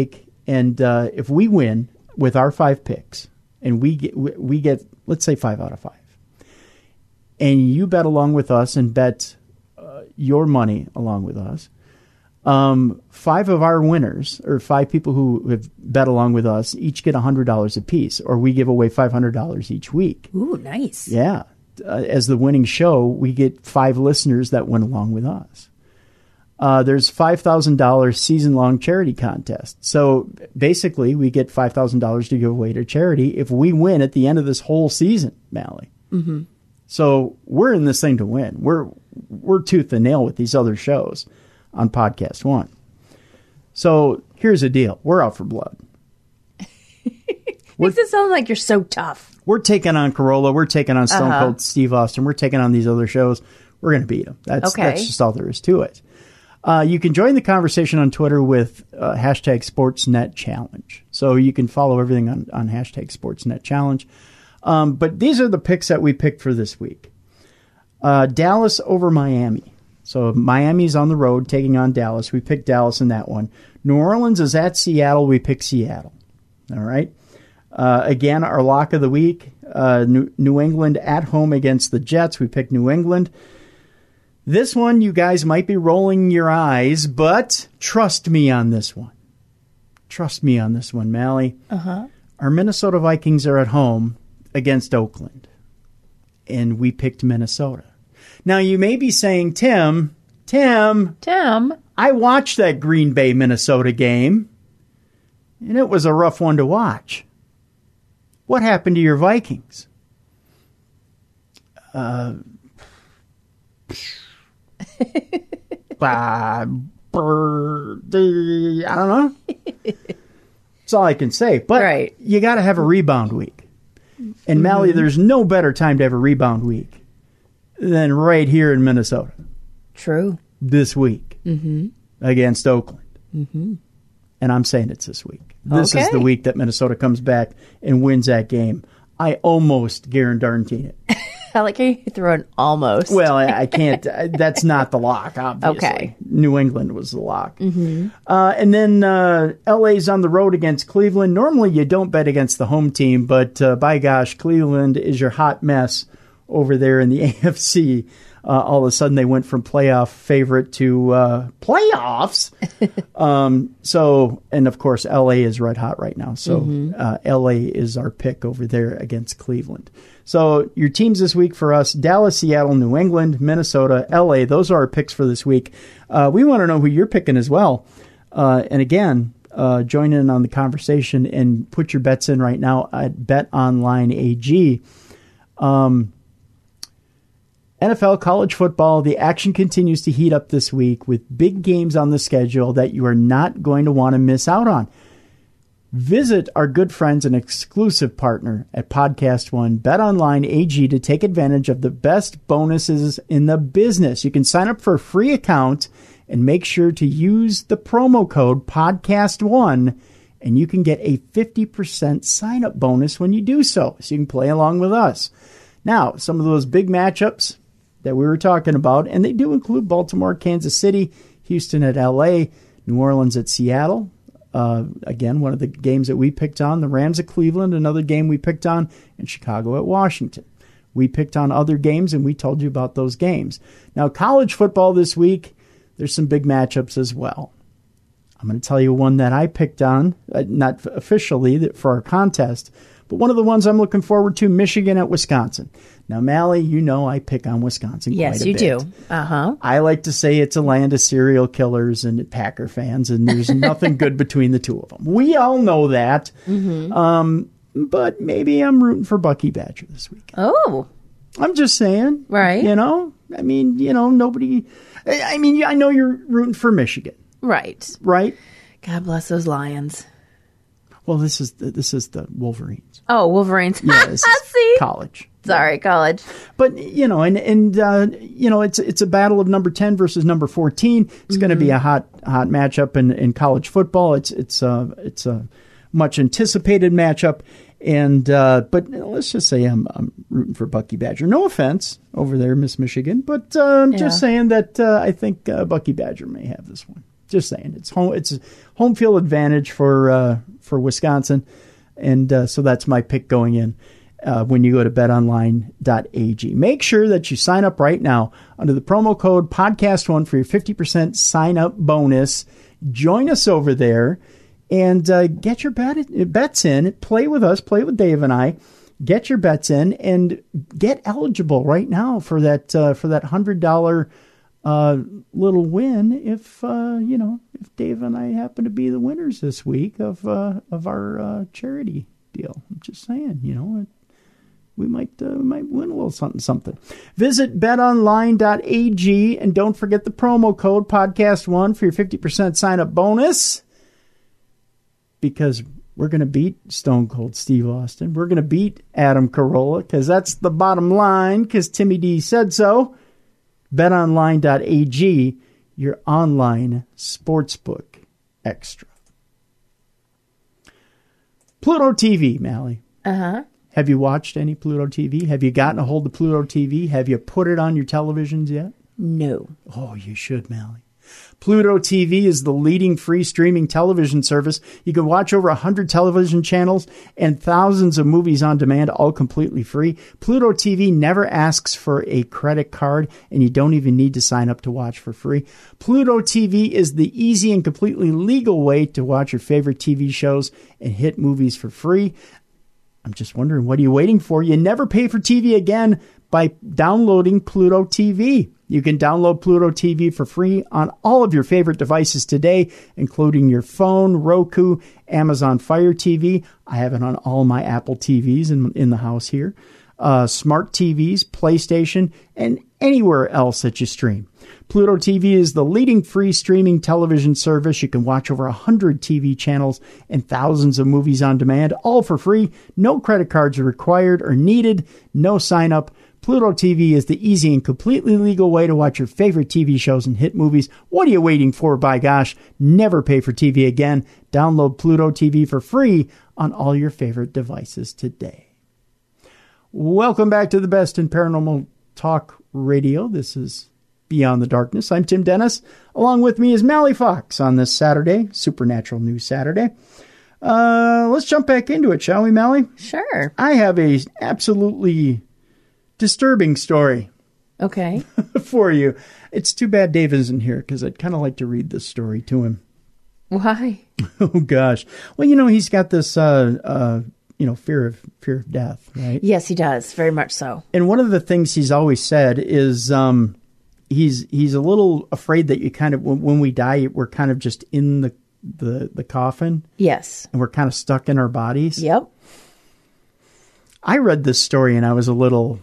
And uh, if we win with our five picks, and we get, we get, let's say, five out of five, and you bet along with us and bet uh, your money along with us, um, five of our winners, or five people who have bet along with us, each get one hundred dollars apiece, or we give away five hundred dollars each week. Ooh, nice. Yeah. Uh, as the winning show, we get five listeners that went along with us. Uh, there's five thousand dollars season-long charity contest. So basically, we get five thousand dollars to give away to charity if we win at the end of this whole season, Mally. Mm-hmm. So we're in this thing to win. We're we're tooth and nail with these other shows on Podcast One. So here's the deal. We're out for blood. Makes it sound like you're so tough. We're taking on Corolla. We're taking on Stone Uh-huh. Cold Steve Austin. We're taking on these other shows. We're going to beat them. That's, Okay. that's just all there is to it. Uh, you can join the conversation on Twitter with uh, hashtag Sportsnet Challenge. So you can follow everything on, on hashtag Sportsnet Challenge. Um, but these are the picks that we picked for this week. Uh, Dallas over Miami. So Miami's on the road taking on Dallas. We picked Dallas in that one. New Orleans is at Seattle. We picked Seattle. All right. Uh, again, our lock of the week, uh, New, New England at home against the Jets. We picked New England. This one, you guys might be rolling your eyes, but trust me on this one. Trust me on this one, Mally. Uh-huh. Our Minnesota Vikings are at home against Oakland, and we picked Minnesota. Now, you may be saying, Tim, Tim, Tim, I watched that Green Bay Minnesota game, and it was a rough one to watch. What happened to your Vikings? Uh, uh, I don't know. That's all I can say. But Right. you got to have a rebound week. And Mally, there's no better time to have a rebound week than right here in Minnesota true. this week Mm-hmm. against Oakland. Mm-hmm. And I'm saying it's this week. This is Okay. the week that Minnesota comes back and wins that game. I almost guarantee it. I like how you throw an almost. Well, I, I can't. I- that's not the lock, obviously. Okay. New England was the lock. Mm-hmm. Uh, and then uh, L A's on the road against Cleveland. Normally, you don't bet against the home team, but uh, by gosh, Cleveland is your hot mess over there in the A F C. Uh, all of a sudden, they went from playoff favorite to uh, playoffs. um, so, and of course, L A is red hot right now. So, Mm-hmm. uh, L A is our pick over there against Cleveland. So, your teams this week for us: Dallas, Seattle, New England, Minnesota, L A. Those are our picks for this week. Uh, we want to know who you're picking as well. Uh, and again, uh, join in on the conversation and put your bets in right now at Bet Online A G. Um, N F L, college football, the action continues to heat up this week with big games on the schedule that you are not going to want to miss out on. Visit our good friends and exclusive partner at Podcast One, BetOnline A G, to take advantage of the best bonuses in the business. You can sign up for a free account and make sure to use the promo code Podcast One, and you can get a fifty percent sign-up bonus when you do so. So you can play along with us. Now, some of those big matchups that we were talking about, and they do include Baltimore, Kansas City, Houston at L A, New Orleans at Seattle. Uh, again, one of the games that we picked on, the Rams at Cleveland, another game we picked on, and Chicago at Washington. We picked on other games, and we told you about those games. Now, college football this week, there's some big matchups as well. I'm going to tell you one that I picked on, uh, not officially for our contest, but one of the ones I'm looking forward to, Michigan at Wisconsin. Now, Mally, you know I pick on Wisconsin Yes, quite a you bit. do. Uh-huh. I like to say it's a land of serial killers and Packer fans, and there's nothing good between the two of them. We all know that. Mm-hmm. Um, but maybe I'm rooting for Bucky Badger this week. Oh, I'm just saying. Right. You know? I mean, you know, nobody... I I mean, I know you're rooting for Michigan, right. right? God bless those Lions. Well, this is the, this is the Wolverines. Oh, Wolverines. Yeah, this is See? college. Sorry, college. But, you know, and, and uh, you know, it's it's a battle of number ten versus number fourteen. It's mm-hmm. going to be a hot hot matchup in, in college football. It's it's uh, it's a much anticipated matchup. And uh, but let's just say I'm, I'm rooting for Bucky Badger. No offense over there, Miss Michigan, but uh, I'm Yeah. just saying that uh, I think uh, Bucky Badger may have this one. Just Just saying. It's home. It's a home field advantage for uh, for Wisconsin, and uh, so that's my pick going in. Uh, when you go to bet online dot a g. Make sure that you sign up right now under the promo code podcast one for your fifty percent sign up bonus. Join us over there and uh, get your bet, bets in. Play with us. Play with Dave and I. Get your bets in and get eligible right now for that uh, for that one hundred dollars uh, little win if, uh, you know, if Dave and I happen to be the winners this week of, uh, of our uh, charity deal. I'm just saying, you know, it, We might uh, we might win a little something something. Visit bet online dot a g and don't forget the promo code podcast one for your fifty percent sign up bonus. Because we're going to beat Stone Cold Steve Austin. We're going to beat Adam Carolla because that's the bottom line because Timmy D said so. bet online dot a g, your online sportsbook extra. Pluto T V, Mally. Uh-huh. Have you watched any Pluto T V? Have you gotten a hold of Pluto T V? Have you put it on your televisions yet? No. Oh, you should, Mally. Pluto T V is the leading free streaming television service. You can watch over one hundred television channels and thousands of movies on demand, all completely free. Pluto T V never asks for a credit card, and you don't even need to sign up to watch for free. Pluto T V is the easy and completely legal way to watch your favorite T V shows and hit movies for free. I'm just wondering, what are you waiting for? You never pay for T V again by downloading Pluto T V. You can download Pluto T V for free on all of your favorite devices today, including your phone, Roku, Amazon Fire T V. I have it on all my Apple T Vs in, in the house here. Uh, smart T Vs, PlayStation, and anywhere else that you stream. Pluto T V is the leading free streaming television service. You can watch over one hundred T V channels and thousands of movies on demand, all for free. No credit cards are required or needed. No sign up. Pluto T V is the easy and completely legal way to watch your favorite T V shows and hit movies. What are you waiting for, by gosh? Never pay for T V again. Download Pluto T V for free on all your favorite devices today. Welcome back to the best in paranormal talk radio. This is Beyond the Darkness. I'm Tim Dennis. Along with me is Mally Fox on this Saturday, Supernatural News Saturday. Uh, let's jump back into it, shall we, Mally? Sure. I have a absolutely disturbing story. Okay. For you. It's too bad Dave isn't here because I'd kind of like to read this story to him. Why? Oh, gosh. Well, you know, he's got this, uh, uh, you know, fear of fear of death, right? Yes, he does. Very much so. And one of the things he's always said is um, he's he's a little afraid that you kind of, when, when we die, we're kind of just in the, the, the coffin. Yes. And we're kind of stuck in our bodies. Yep. I read this story and I was a little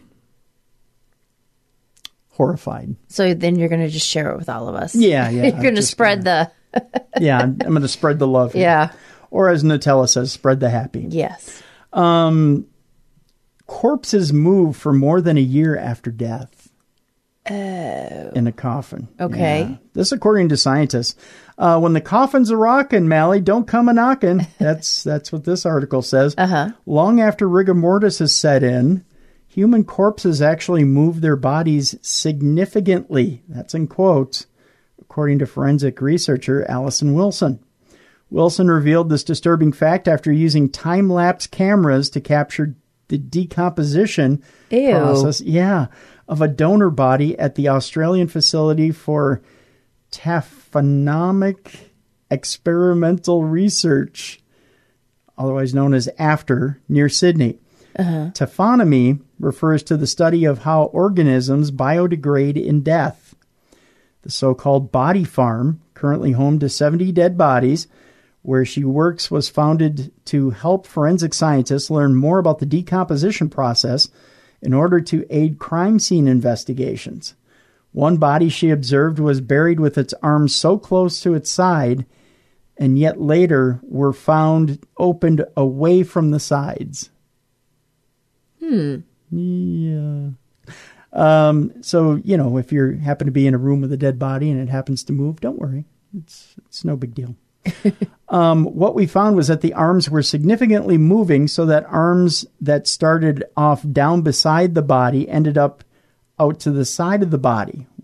horrified. So then you're going to just share it with all of us. Yeah, yeah. You're going to spread gonna, the... yeah, I'm, I'm going to spread the love here. Yeah. Or as Nutella says, spread the happy. Yes. Um, corpses move for more than a year after death. Oh. In a coffin. Okay. Yeah. This according to scientists. Uh, when the coffin's a rockin', Mally, don't come a knockin'. That's that's what this article says. Uh-huh. Long after rigor mortis has set in, human corpses actually move their bodies significantly. That's in quotes, according to forensic researcher Allison Wilson. Wilson revealed this disturbing fact after using time-lapse cameras to capture the decomposition Ew. process, yeah, of a donor body at the Australian facility for taphonomic experimental research, otherwise known as AFTER, near Sydney. Uh-huh. Taphonomy refers to the study of how organisms biodegrade in death. The so-called Body Farm, currently home to seventy dead bodies, where she works, was founded to help forensic scientists learn more about the decomposition process in order to aid crime scene investigations. One body she observed was buried with its arms so close to its side, and yet later were found opened away from the sides. Hmm. Yeah. Um, so, you know, if you happen to be in a room with a dead body and it happens to move, don't worry. It's it's no big deal. um, what we found was that the arms were significantly moving, so that arms that started off down beside the body ended up out to the side of the body,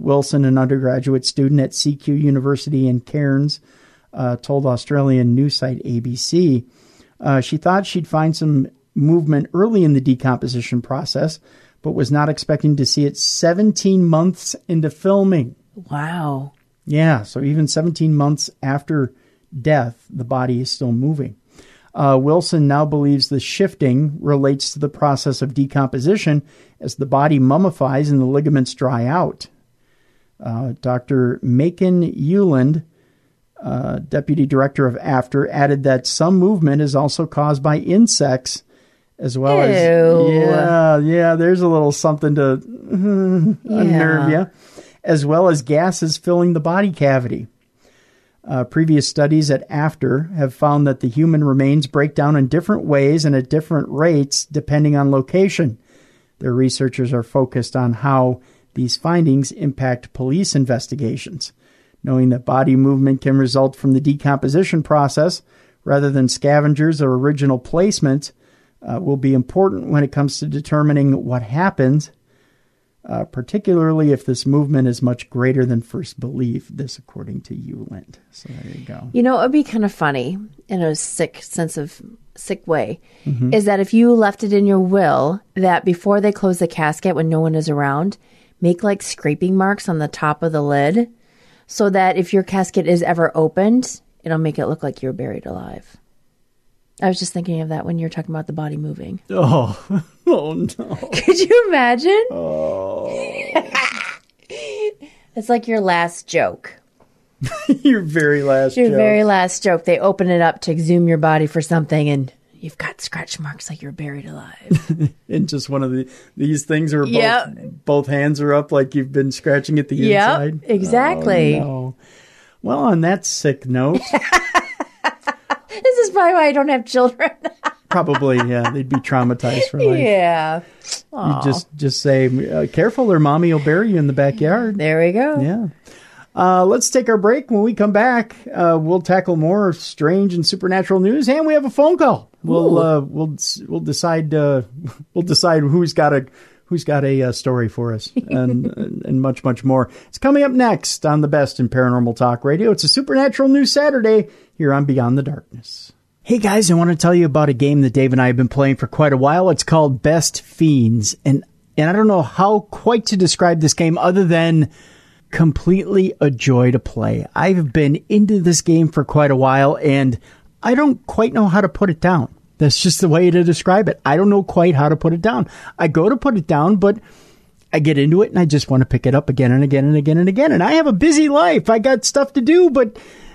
Wilson, an undergraduate student at C Q University in Cairns, uh, told Australian news site A B C. Uh, she thought she'd find some movement early in the decomposition process, but was not expecting to see it seventeen months into filming. Wow. Yeah, so even seventeen months after death, the body is still moving. Uh, Wilson now believes the shifting relates to the process of decomposition as the body mummifies and the ligaments dry out. Uh, Doctor Macon Euland, uh, deputy director of AFTER, added that some movement is also caused by insects, as well Ew. as yeah, yeah. There's a little something to uh, Yeah. unnerve you, as well as gases filling the body cavity. Uh, previous studies at AFTER have found that the human remains break down in different ways and at different rates depending on location. Their researchers are focused on how these findings impact police investigations. Knowing that body movement can result from the decomposition process rather than scavengers or original placement uh, will be important when it comes to determining what happens, uh, particularly if this movement is much greater than first believed. This, according to Euland. So there you go. You know, it would be kind of funny in a sick sense of sick way, Mm-hmm. is that if you left it in your will that before they close the casket when no one is around, make like scraping marks on the top of the lid so that if your casket is ever opened, it'll make it look like you're buried alive. I was just thinking of that when you were talking about the body moving. Oh, oh no. Could you imagine? Oh. It's like your last joke. Your very last Your joke. very last joke. They open it up to exhume your body for something, and you've got scratch marks like you're buried alive. And just one of the these things are both, Yep. both hands are up like you've been scratching at the Yep, inside. exactly. Oh, no. Well, on that sick note, This is probably why I don't have children. probably, yeah, they'd be traumatized for life. Yeah. You just, just say, uh, careful or mommy will bury you in the backyard. There we go. Yeah. Uh, let's take our break. When we come back, uh, we'll tackle more strange and supernatural news, and we have a phone call. We'll uh, we'll we'll decide uh, we'll decide who's got a who's got a uh, story for us, and and much much more. It's coming up next on the best in paranormal talk radio. It's a Supernatural News Saturday here on Beyond the Darkness. Hey guys, I want to tell you about a game that Dave and I have been playing for quite a while. It's called Best Fiends, and and I don't know how quite to describe this game other than completely a joy to play. I've been into this game for quite a while, and I don't quite know how to put it down. That's just the way to describe it. I don't know quite how to put it down. I go to put it down, but I get into it and I just want to pick it up again and again and again and again. And I have a busy life. I got stuff to do, but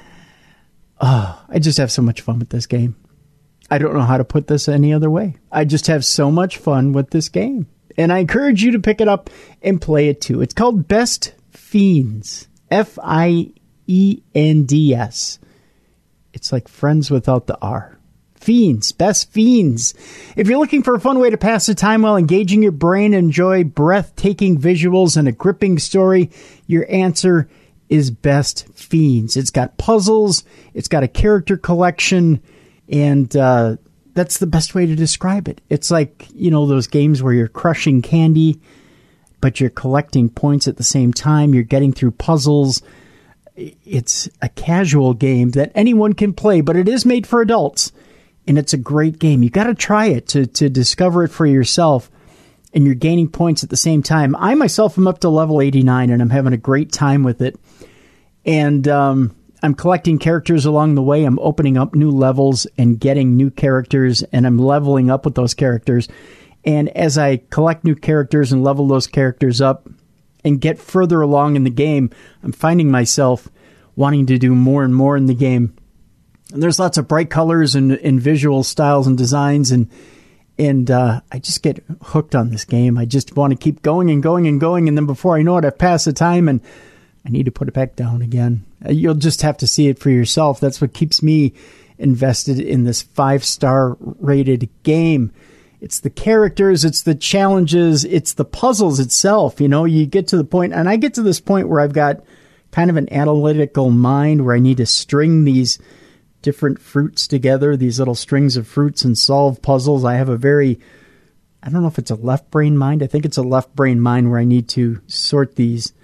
oh, I just have so much fun with this game. I don't know how to put this any other way. I just have so much fun with this game. And I encourage you to pick it up and play it too. It's called Best Fiends. F I E N D S. It's like friends without the R. Fiends. Best Fiends. If you're looking for a fun way to pass the time while engaging your brain and enjoy breathtaking visuals and a gripping story, your answer is Best Fiends. It's got puzzles. It's got a character collection. And uh, that's the best way to describe it. It's like, you know, those games where you're crushing candy, but you're collecting points at the same time. You're getting through puzzles. It's a casual game that anyone can play, but it is made for adults. And it's a great game. You got to try it to, to discover it for yourself. And you're gaining points at the same time. I myself am up to level eighty-nine, and I'm having a great time with it. And um, I'm collecting characters along the way. I'm opening up new levels and getting new characters, and I'm leveling up with those characters. And as I collect new characters and level those characters up and get further along in the game, I'm finding myself wanting to do more and more in the game. And there's lots of bright colors and, and visual styles and designs, and and uh, I just get hooked on this game. I just want to keep going and going and going, and then before I know it, I've passed the time, and I need to put it back down again. You'll just have to see it for yourself. That's what keeps me invested in this five-star rated game. It's the characters, it's the challenges, it's the puzzles itself. You know, you get to the point, and I get to this point where I've got kind of an analytical mind where I need to string these different fruits together, these little strings of fruits, and solve puzzles. I have a very, I don't know if it's a left brain mind. I think it's a left brain mind where I need to sort these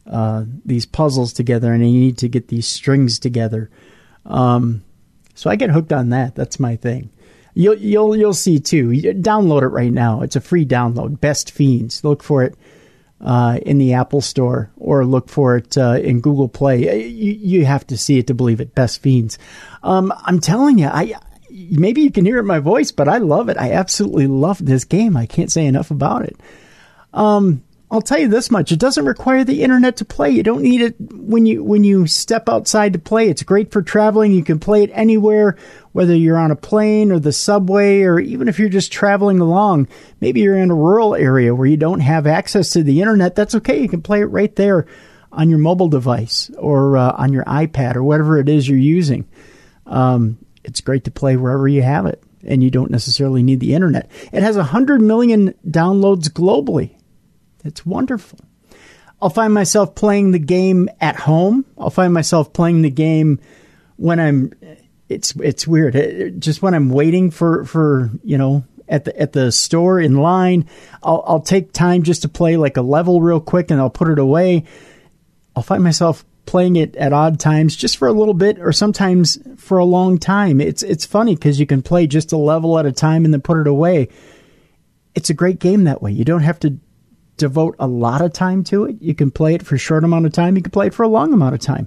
uh, these puzzles together, and you need to get these strings together. Um, so I get hooked on that. That's my thing. You'll you'll you'll see too. You download it right now. It's a free download. Best Fiends. Look for it uh, in the Apple Store, or look for it uh, in Google Play. You you have to see it to believe it. Best Fiends. Um, I'm telling you, I maybe you can hear it in my voice, but I love it. I absolutely love this game. I can't say enough about it. Um, I'll tell you this much: it doesn't require the internet to play. You don't need it when you when you step outside to play. It's great for traveling. You can play it anywhere, whether you're on a plane or the subway, or even if you're just traveling along. Maybe you're in a rural area where you don't have access to the internet. That's okay. You can play it right there on your mobile device, or uh, on your iPad, or whatever it is you're using. Um, it's great to play wherever you have it, and you don't necessarily need the internet. It has one hundred million downloads globally. It's wonderful. I'll find myself playing the game at home. I'll find myself playing the game when I'm, it's it's weird. It, just when I'm waiting for, for, you know, at the at the store in line, I'll I'll take time just to play like a level real quick, and I'll put it away. I'll find myself playing it at odd times, just for a little bit, or sometimes for a long time. It's it's funny because you can play just a level at a time and then put it away. It's a great game that way. You don't have to devote a lot of time to it. You can play it for a short amount of time. You can play it for a long amount of time.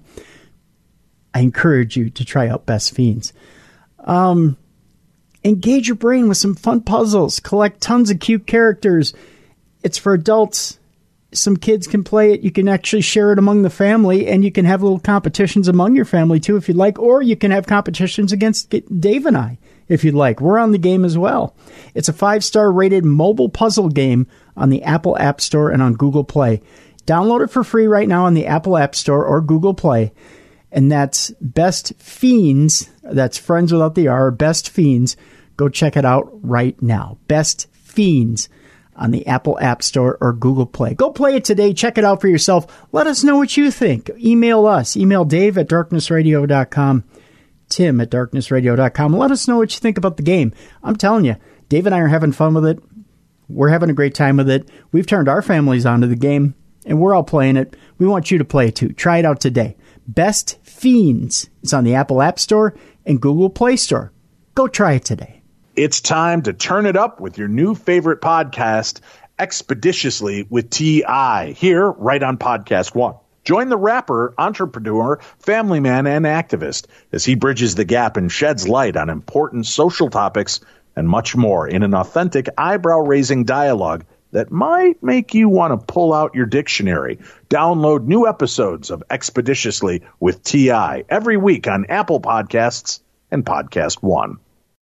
I encourage you to try out Best Fiends. Um, engage your brain with some fun puzzles. Collect tons of cute characters. It's for adults. Some kids can play it. You can actually share it among the family, and you can have little competitions among your family too if you'd like, or you can have competitions against Dave and I if you'd like. We're on the game as well. It's a five-star rated mobile puzzle game on the Apple App Store and on Google Play. Download it for free right now on the Apple App Store or Google Play. And that's Best Fiends. That's Friends without the R. Best Fiends. Go check it out right now. Best Fiends on the Apple App Store or Google Play. Go play it today. Check it out for yourself. Let us know what you think. Email us. Email Dave at darkness radio dot com. Tim at darkness radio dot com. Let us know what you think about the game. I'm telling you, Dave and I are having fun with it. We're having a great time with it. We've turned our families onto the game, and we're all playing it. We want you to play it too. Try it out today. Best Fiends. It's on the Apple App Store and Google Play Store. Go try it today. It's time to turn it up with your new favorite podcast, Expeditiously with T I, here right on Podcast One. Join the rapper, entrepreneur, family man, and activist as he bridges the gap and sheds light on important social topics and much more in an authentic, eyebrow-raising dialogue that might make you want to pull out your dictionary. Download new episodes of Expeditiously with T I every week on Apple Podcasts and Podcast One.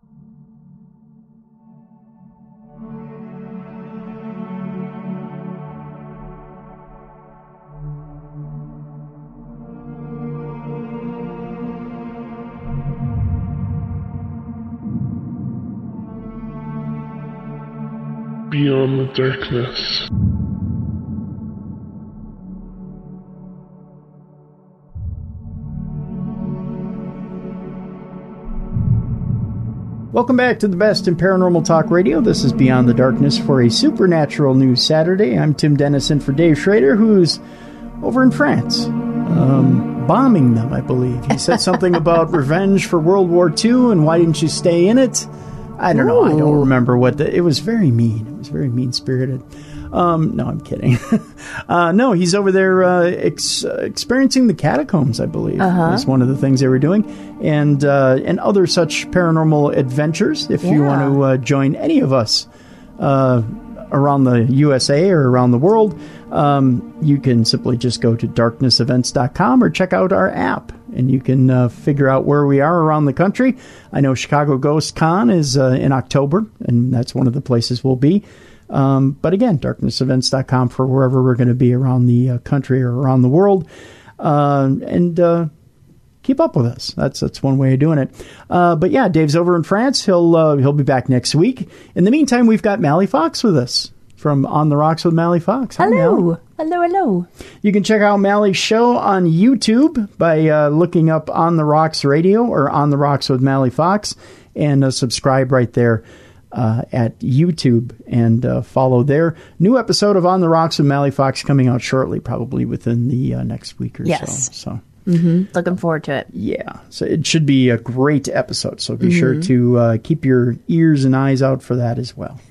Beyond the darkness. Welcome back to the best in paranormal talk radio. This is Beyond the Darkness for a Supernatural News Saturday. I'm Tim Dennison for Dave Schrader, who's over in France, um, bombing them, I believe. He said something about revenge for World War Two, and why didn't you stay in it? I don't know. I don't remember what the... It was very mean. It was very mean-spirited. Um, no, I'm kidding. uh, no, he's over there uh, ex- uh, experiencing the catacombs, I believe. Uh-huh. That's one of the things they were doing. And uh, and other such paranormal adventures. If yeah. you want to uh, join any of us uh, around the U S A or around the world, um, you can simply just go to darkness events dot com or check out our app. And you can uh, figure out where we are around the country. I know Chicago Ghost Con is uh, in October, and that's one of the places we'll be. Um, but again, darkness events dot com for wherever we're going to be around the uh, country or around the world. Uh, and uh, keep up with us. That's that's one way of doing it. Uh, but yeah, Dave's over in France. He'll uh, he'll be back next week. In the meantime, we've got Mally Fox with us from On the Rocks with Mally Fox. Hi, hello. Mally. Hello, hello. You can check out Mally's show on YouTube by uh, looking up On the Rocks Radio or On the Rocks with Mally Fox, and uh, subscribe right there. uh, at YouTube and uh, follow there. New episode of On the Rocks with Mally Fox coming out shortly, probably within the uh, next week or yes. so. So. Mm-hmm. Looking forward to it. Yeah. So it should be a great episode. So be mm-hmm. sure to uh, keep your ears and eyes out for that as well.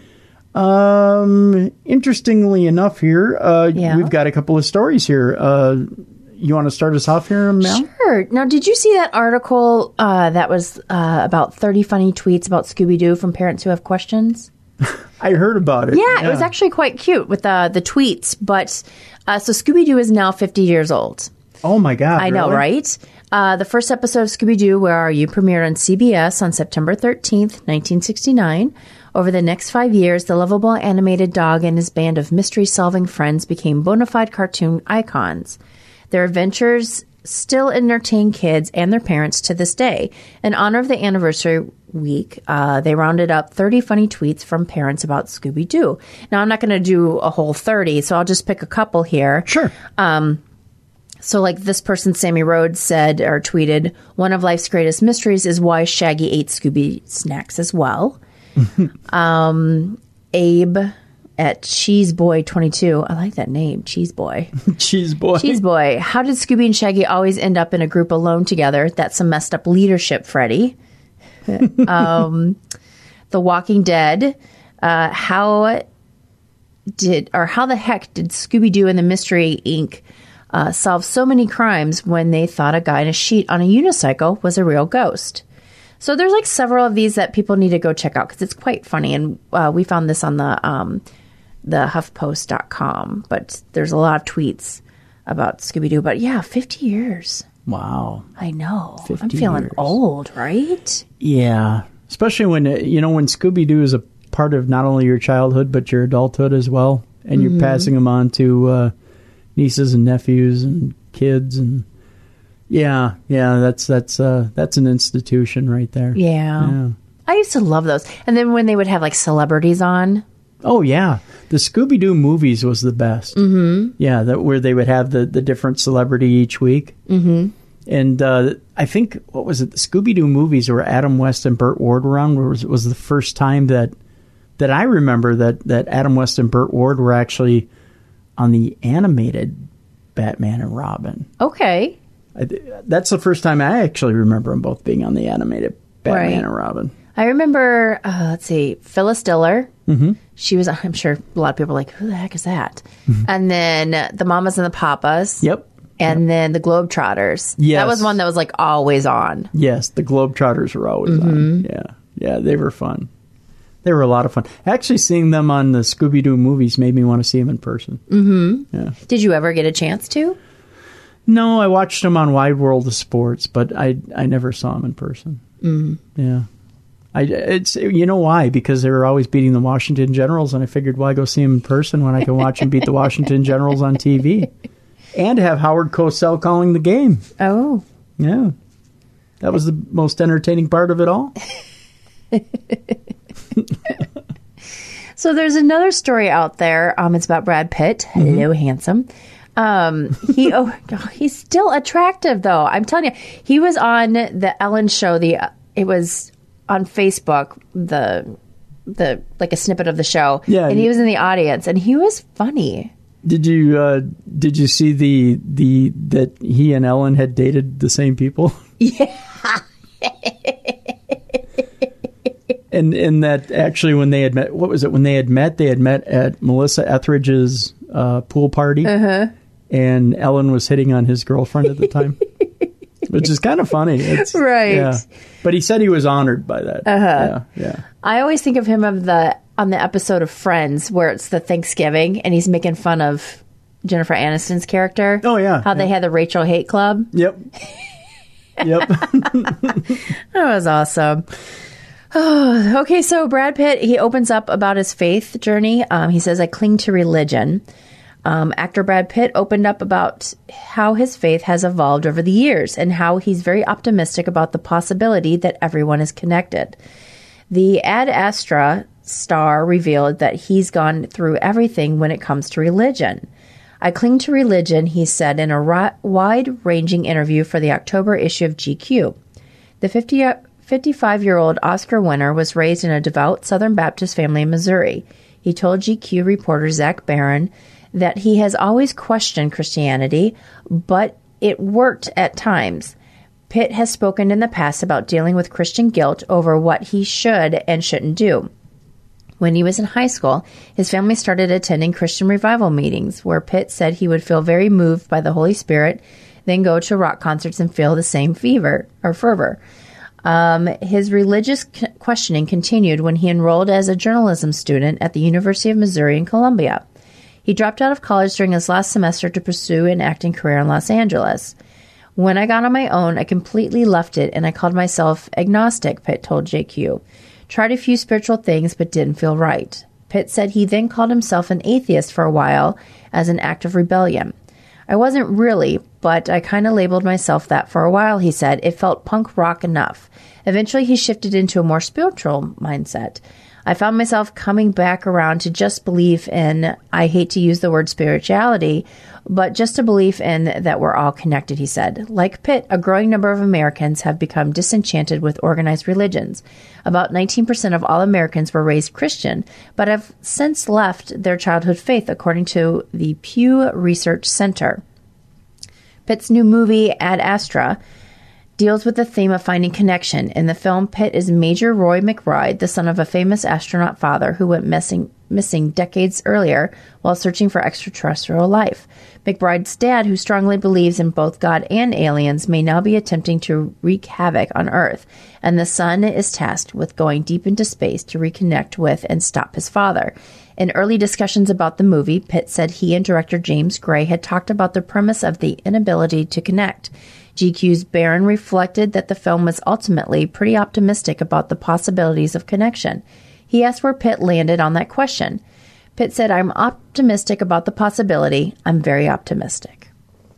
um, interestingly enough here, uh, yeah. we've got a couple of stories here. Uh, you want to start us off here, Mel? Sure. Now, did you see that article uh, that was uh, about thirty funny tweets about Scooby-Doo from parents who have questions? I heard about it. Yeah, yeah, it was actually quite cute with uh, the tweets. But uh, so Scooby-Doo is now fifty years old. Oh, my God. I know, really? right? Uh, the first episode of Scooby-Doo, Where Are You?, premiered on C B S on September thirteenth, nineteen sixty-nine. Over the next five years, the lovable animated dog and his band of mystery-solving friends became bona fide cartoon icons. Their adventures still entertain kids and their parents to this day. In honor of the anniversary week, uh, they rounded up thirty funny tweets from parents about Scooby-Doo. Now, I'm not going to do a whole thirty, so I'll just pick a couple here. Sure. Um, so like this person, Sammy Rhodes, said or tweeted, one of life's greatest mysteries is why Shaggy ate Scooby snacks as well. um, Abe at Cheeseboy twenty-two. I like that name, Cheeseboy. Cheeseboy. Cheeseboy. How did Scooby and Shaggy always end up in a group alone together? That's some messed up leadership, Freddie. um, The Walking Dead. Uh, how did, or how the heck did Scooby-Doo and the Mystery Incorporated uh, solve so many crimes when they thought a guy in a sheet on a unicycle was a real ghost? So there's like several of these that people need to go check out because it's quite funny. And uh, we found this on the um, the huff post dot com. But there's a lot of tweets about Scooby-Doo. But yeah, fifty years. Wow. I know. fifty I'm feeling years. old, right? Yeah. Especially when, you know, when Scooby-Doo is a part of not only your childhood, but your adulthood as well. And you're mm-hmm. passing them on to uh, nieces and nephews and kids and... Yeah, yeah, that's that's uh, that's an institution right there. Yeah. yeah, I used to love those. And then when they would have like celebrities on. Oh yeah, the Scooby-Doo movies was the best. Mm-hmm. Yeah, that where they would have the, the different celebrity each week. Mm-hmm. And uh, I think what was it? The Scooby-Doo movies where Adam West and Burt Ward were on was was the first time that that I remember that that Adam West and Burt Ward were actually on the animated Batman and Robin. Okay. I, that's the first time I actually remember them both being on the animated Batman right. and Robin. I remember, uh, let's see, Phyllis Diller. Mm-hmm. She was, I'm sure a lot of people are like, who the heck is that? Mm-hmm. And then uh, the Mamas and the Papas. Yep. And yep. then the Globetrotters. Yes. That was one that was like always on. Yes, the Globetrotters were always mm-hmm. on. Yeah. Yeah, they were fun. They were a lot of fun. Actually, seeing them on the Scooby-Doo movies made me want to see them in person. Mm-hmm. Yeah. Did you ever get a chance to? No, I watched them on Wide World of Sports, but I I never saw them in person. Mm. Yeah, I it's you know why? Because they were always beating the Washington Generals, and I figured why go see them in person when I can watch them beat the Washington Generals on T V, and have Howard Cosell calling the game. Oh, yeah, that was the most entertaining part of it all. So there's another story out there. Um, it's about Brad Pitt. Hello, mm-hmm. handsome. Um, he oh, he's still attractive though. I'm telling you, he was on the Ellen show. The it was on Facebook. The the like a snippet of the show. Yeah, and he was in the audience, and he was funny. Did you uh, did you see the the that he and Ellen had dated the same people? Yeah. and and that actually when they had met, what was it? When they had met, they had met at Melissa Etheridge's uh, pool party. Uh-huh. And Ellen was hitting on his girlfriend at the time, which is kind of funny. It's, right. Yeah. But he said he was honored by that. Uh-huh. Yeah, yeah. I always think of him of the on the episode of Friends where it's the Thanksgiving and he's making fun of Jennifer Aniston's character. Oh, yeah. How yeah. they had the Rachel Hate Club. Yep. Yep. That was awesome. Oh, okay, so Brad Pitt, he opens up about his faith journey. Um, he says, I cling to religion. Um, actor Brad Pitt opened up about how his faith has evolved over the years and how he's very optimistic about the possibility that everyone is connected. The Ad Astra star revealed that he's gone through everything when it comes to religion. I cling to religion, he said in a ri- wide-ranging interview for the October issue of G Q. The fifty-five-year-old Oscar winner was raised in a devout Southern Baptist family in Missouri. He told G Q reporter Zach Barron that he has always questioned Christianity, but it worked at times. Pitt has spoken in the past about dealing with Christian guilt over what he should and shouldn't do. When he was in high school, his family started attending Christian revival meetings, where Pitt said he would feel very moved by the Holy Spirit, then go to rock concerts and feel the same fever or fervor. Um, his religious c- questioning continued when he enrolled as a journalism student at the University of Missouri in Columbia. He dropped out of college during his last semester to pursue an acting career in Los Angeles. When I got on my own, I completely left it, and I called myself agnostic, Pitt told J Q. Tried a few spiritual things, but didn't feel right. Pitt said he then called himself an atheist for a while as an act of rebellion. I wasn't really, but I kind of labeled myself that for a while, he said. It felt punk rock enough. Eventually, he shifted into a more spiritual mindset. I found myself coming back around to just belief in, I hate to use the word spirituality, but just a belief in that we're all connected, he said. Like Pitt, a growing number of Americans have become disenchanted with organized religions. About nineteen percent of all Americans were raised Christian, but have since left their childhood faith, according to the Pew Research Center. Pitt's new movie, Ad Astra, deals with the theme of finding connection. In the film, Pitt is Major Roy McBride, the son of a famous astronaut father who went missing, missing decades earlier while searching for extraterrestrial life. McBride's dad, who strongly believes in both God and aliens, may now be attempting to wreak havoc on Earth, and the son is tasked with going deep into space to reconnect with and stop his father. In early discussions about the movie, Pitt said he and director James Gray had talked about the premise of the inability to connect. G Q's Barron reflected that the film was ultimately pretty optimistic about the possibilities of connection. He asked where Pitt landed on that question. Pitt said, I'm optimistic about the possibility. I'm very optimistic.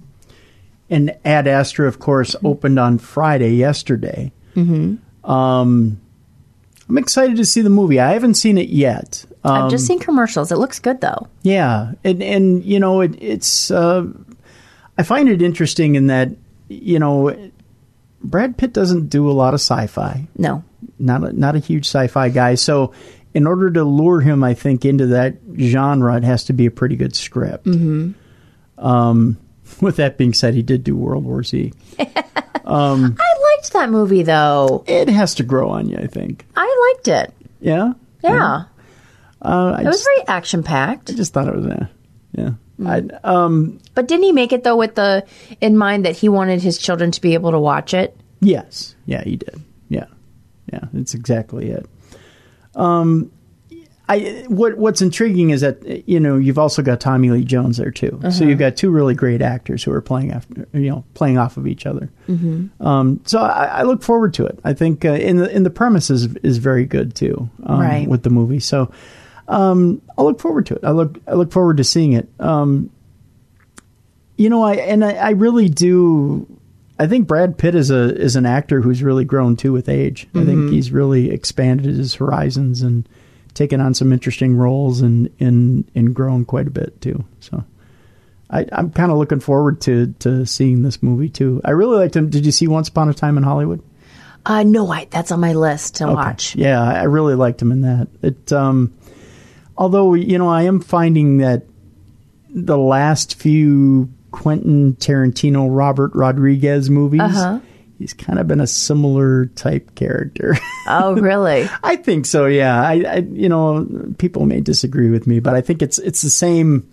And Ad Astra, of course, mm-hmm. opened on Friday yesterday. Mm-hmm. Um, I'm excited to see the movie. I haven't seen it yet. Um, I've just seen commercials. It looks good, though. Yeah. And, and you know, it, it's... Uh, I find it interesting in that, you know, Brad Pitt doesn't do a lot of sci-fi. No. Not a, not a huge sci-fi guy. So in order to lure him, I think, into that genre, it has to be a pretty good script. Mm-hmm. Um, with that being said, he did do World War Z. um, I liked that movie, though. It has to grow on you, I think. I liked it. Yeah? Yeah. yeah. Uh, I it was just, very action-packed. I just thought it was, uh, yeah. Mm. I, um, but didn't he make it, though, with the in mind that he wanted his children to be able to watch it? Yes. Yeah, he did. Yeah. Yeah, that's exactly it. Um, I what what's intriguing is that, you know, you've also got Tommy Lee Jones there too. Uh-huh. So you've got two really great actors who are playing after, you know, playing off of each other. Mm-hmm. Um, so I, I look forward to it. I think uh, in the in the premise is, is very good too, um, right. with the movie. So um, I look forward to it. I look I look forward to seeing it. Um, you know, I and I, I really do. I think Brad Pitt is a is an actor who's really grown too with age. Mm-hmm. I think he's really expanded his horizons and taken on some interesting roles and and, and grown quite a bit too. So I, I'm kind of looking forward to, to seeing this movie too. I really liked him. Did you see Once Upon a Time in Hollywood? Uh, no, I, that's on my list to okay. watch. Yeah, I really liked him in that. It, um, although, you know, I am finding that the last few Quentin Tarantino, Robert Rodriguez movies, uh-huh. he's kind of been a similar type character. Oh, really? I think so. Yeah. I, I, you know, people may disagree with me, but I think it's it's the same.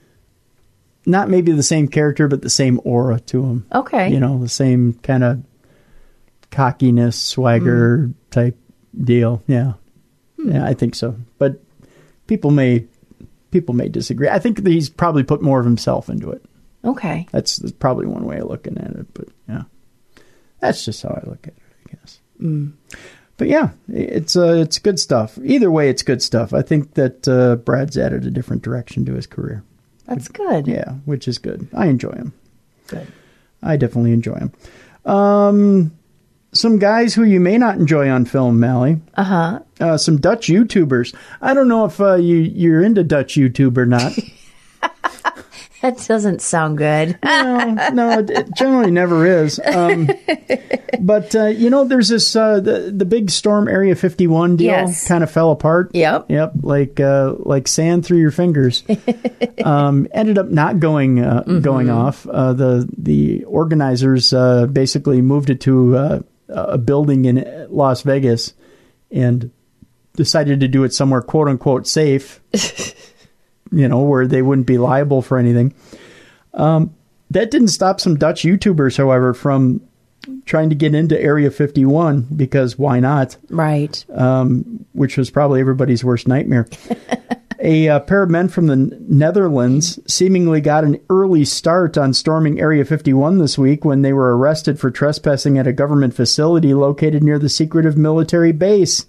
Not maybe the same character, but the same aura to him. Okay. You know, the same kind of cockiness, swagger mm. type deal. Yeah. Hmm. Yeah, I think so. But people may people may disagree. I think that he's probably put more of himself into it. Okay. That's, that's probably one way of looking at it, but yeah. That's just how I look at it, I guess. Mm. But yeah, it's uh, it's good stuff. Either way, it's good stuff. I think that uh, Brad's added a different direction to his career. That's good. Yeah, which is good. I enjoy him. Good. I definitely enjoy him. Um, some guys who you may not enjoy on film, Mally. Uh-huh. Uh, some Dutch YouTubers. I don't know if uh, you, you're into Dutch YouTube or not. That doesn't sound good. No, no, it, it generally never is. Um, but, uh, you know, there's this, uh, the, the big storm Area fifty-one deal Yes. kind of fell apart. Yep. Yep, like uh, like sand through your fingers. um, ended up not going uh, Mm-hmm. going off. Uh, the the organizers uh, basically moved it to uh, a building in Las Vegas and decided to do it somewhere quote unquote safe. You know, where they wouldn't be liable for anything. Um, that didn't stop some Dutch YouTubers, however, from trying to get into Area fifty-one because why not? Right. Um, which was probably everybody's worst nightmare. A uh, pair of men from the Netherlands seemingly got an early start on storming Area fifty-one this week when they were arrested for trespassing at a government facility located near the secretive military base.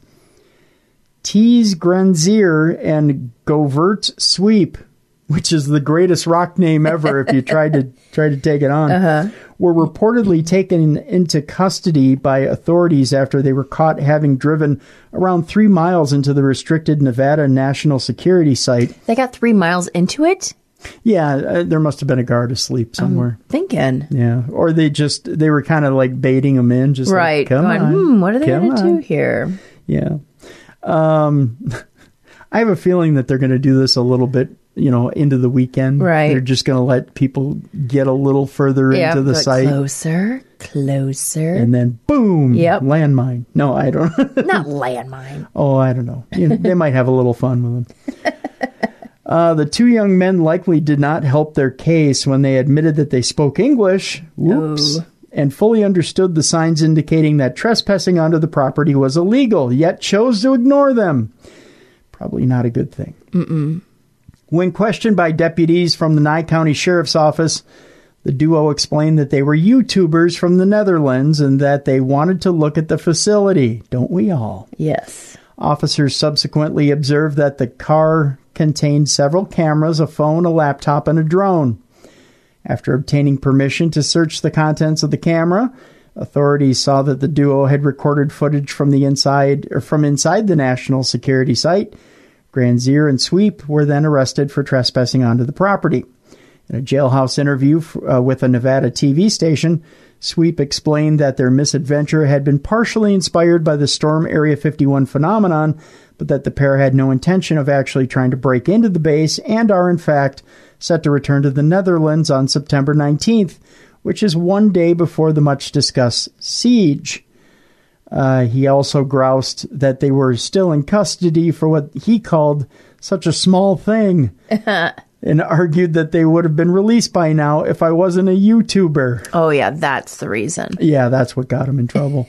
Tees Granzier and Govert Sweep, which is the greatest rock name ever if you tried to try to take it on, uh-huh. were reportedly taken into custody by authorities after they were caught having driven around three miles into the restricted Nevada National Security Site. They got three miles into it? Yeah, uh, there must have been a guard asleep somewhere. I'm thinking. Yeah, or they just, they were kind of like baiting them in. Just right. Like, come Going, on. Hmm, what are they come going to on. do here? Yeah. Um, I have a feeling that they're going to do this a little bit, you know, into the weekend. Right. They're just going to let people get a little further Yeah, into the but site. Closer, closer. And then, boom, Yep. landmine. No, I don't. Not landmine. Oh, I don't know. You know. They might have a little fun with them. Uh, the two young men likely did not help their case when they admitted that they spoke English. Whoops. Ooh. And fully understood the signs indicating that trespassing onto the property was illegal, yet chose to ignore them. Probably not a good thing. Mm-mm. When questioned by deputies from the Nye County Sheriff's Office, the duo explained that they were YouTubers from the Netherlands and that they wanted to look at the facility. Don't we all? Yes. Officers subsequently observed that the car contained several cameras, a phone, a laptop, and a drone. After obtaining permission to search the contents of the camera, authorities saw that the duo had recorded footage from the inside or from inside the national security site. Granzier and Sweep were then arrested for trespassing onto the property. In a jailhouse interview uh, with a Nevada T V station, Sweep explained that their misadventure had been partially inspired by the Storm Area fifty-one phenomenon, but that the pair had no intention of actually trying to break into the base and are, in fact, set to return to the Netherlands on September nineteenth, which is one day before the much-discussed siege. Uh, he also groused that they were still in custody for what he called such a small thing, and argued that they would have been released by now if I wasn't a YouTuber. Oh, yeah, that's the reason. Yeah, that's what got him in trouble.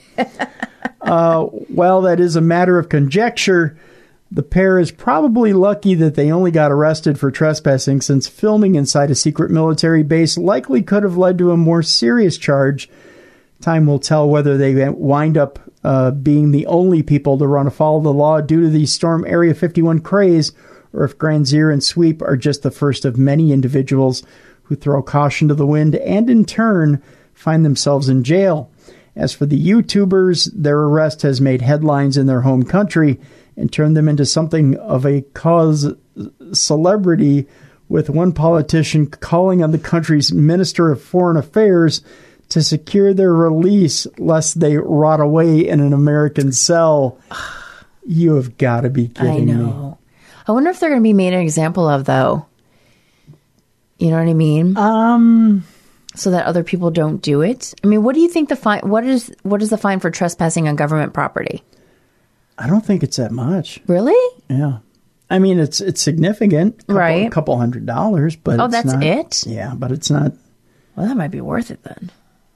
uh, well, that is a matter of conjecture. The pair is probably lucky that they only got arrested for trespassing, since filming inside a secret military base likely could have led to a more serious charge. Time will tell whether they wind up uh, being the only people to run afoul of the law due to the Storm Area fifty-one craze, or if Granzier and Sweep are just the first of many individuals who throw caution to the wind and, in turn, find themselves in jail. As for the YouTubers, their arrest has made headlines in their home country and turned them into something of a cause celebrity, with one politician calling on the country's Minister of Foreign Affairs to secure their release lest they rot away in an American cell. You have got to be kidding me. I know. Me. I wonder if they're going to be made an example of, though. You know what I mean? Um... So that other people don't do it. I mean, what do you think the fine? What is what is the fine for trespassing on government property? I don't think it's that much. Really? Yeah. I mean, it's it's significant, couple, right? A couple hundred dollars, but oh, it's that's not, it. Yeah, but it's not. Well, that might be worth it then.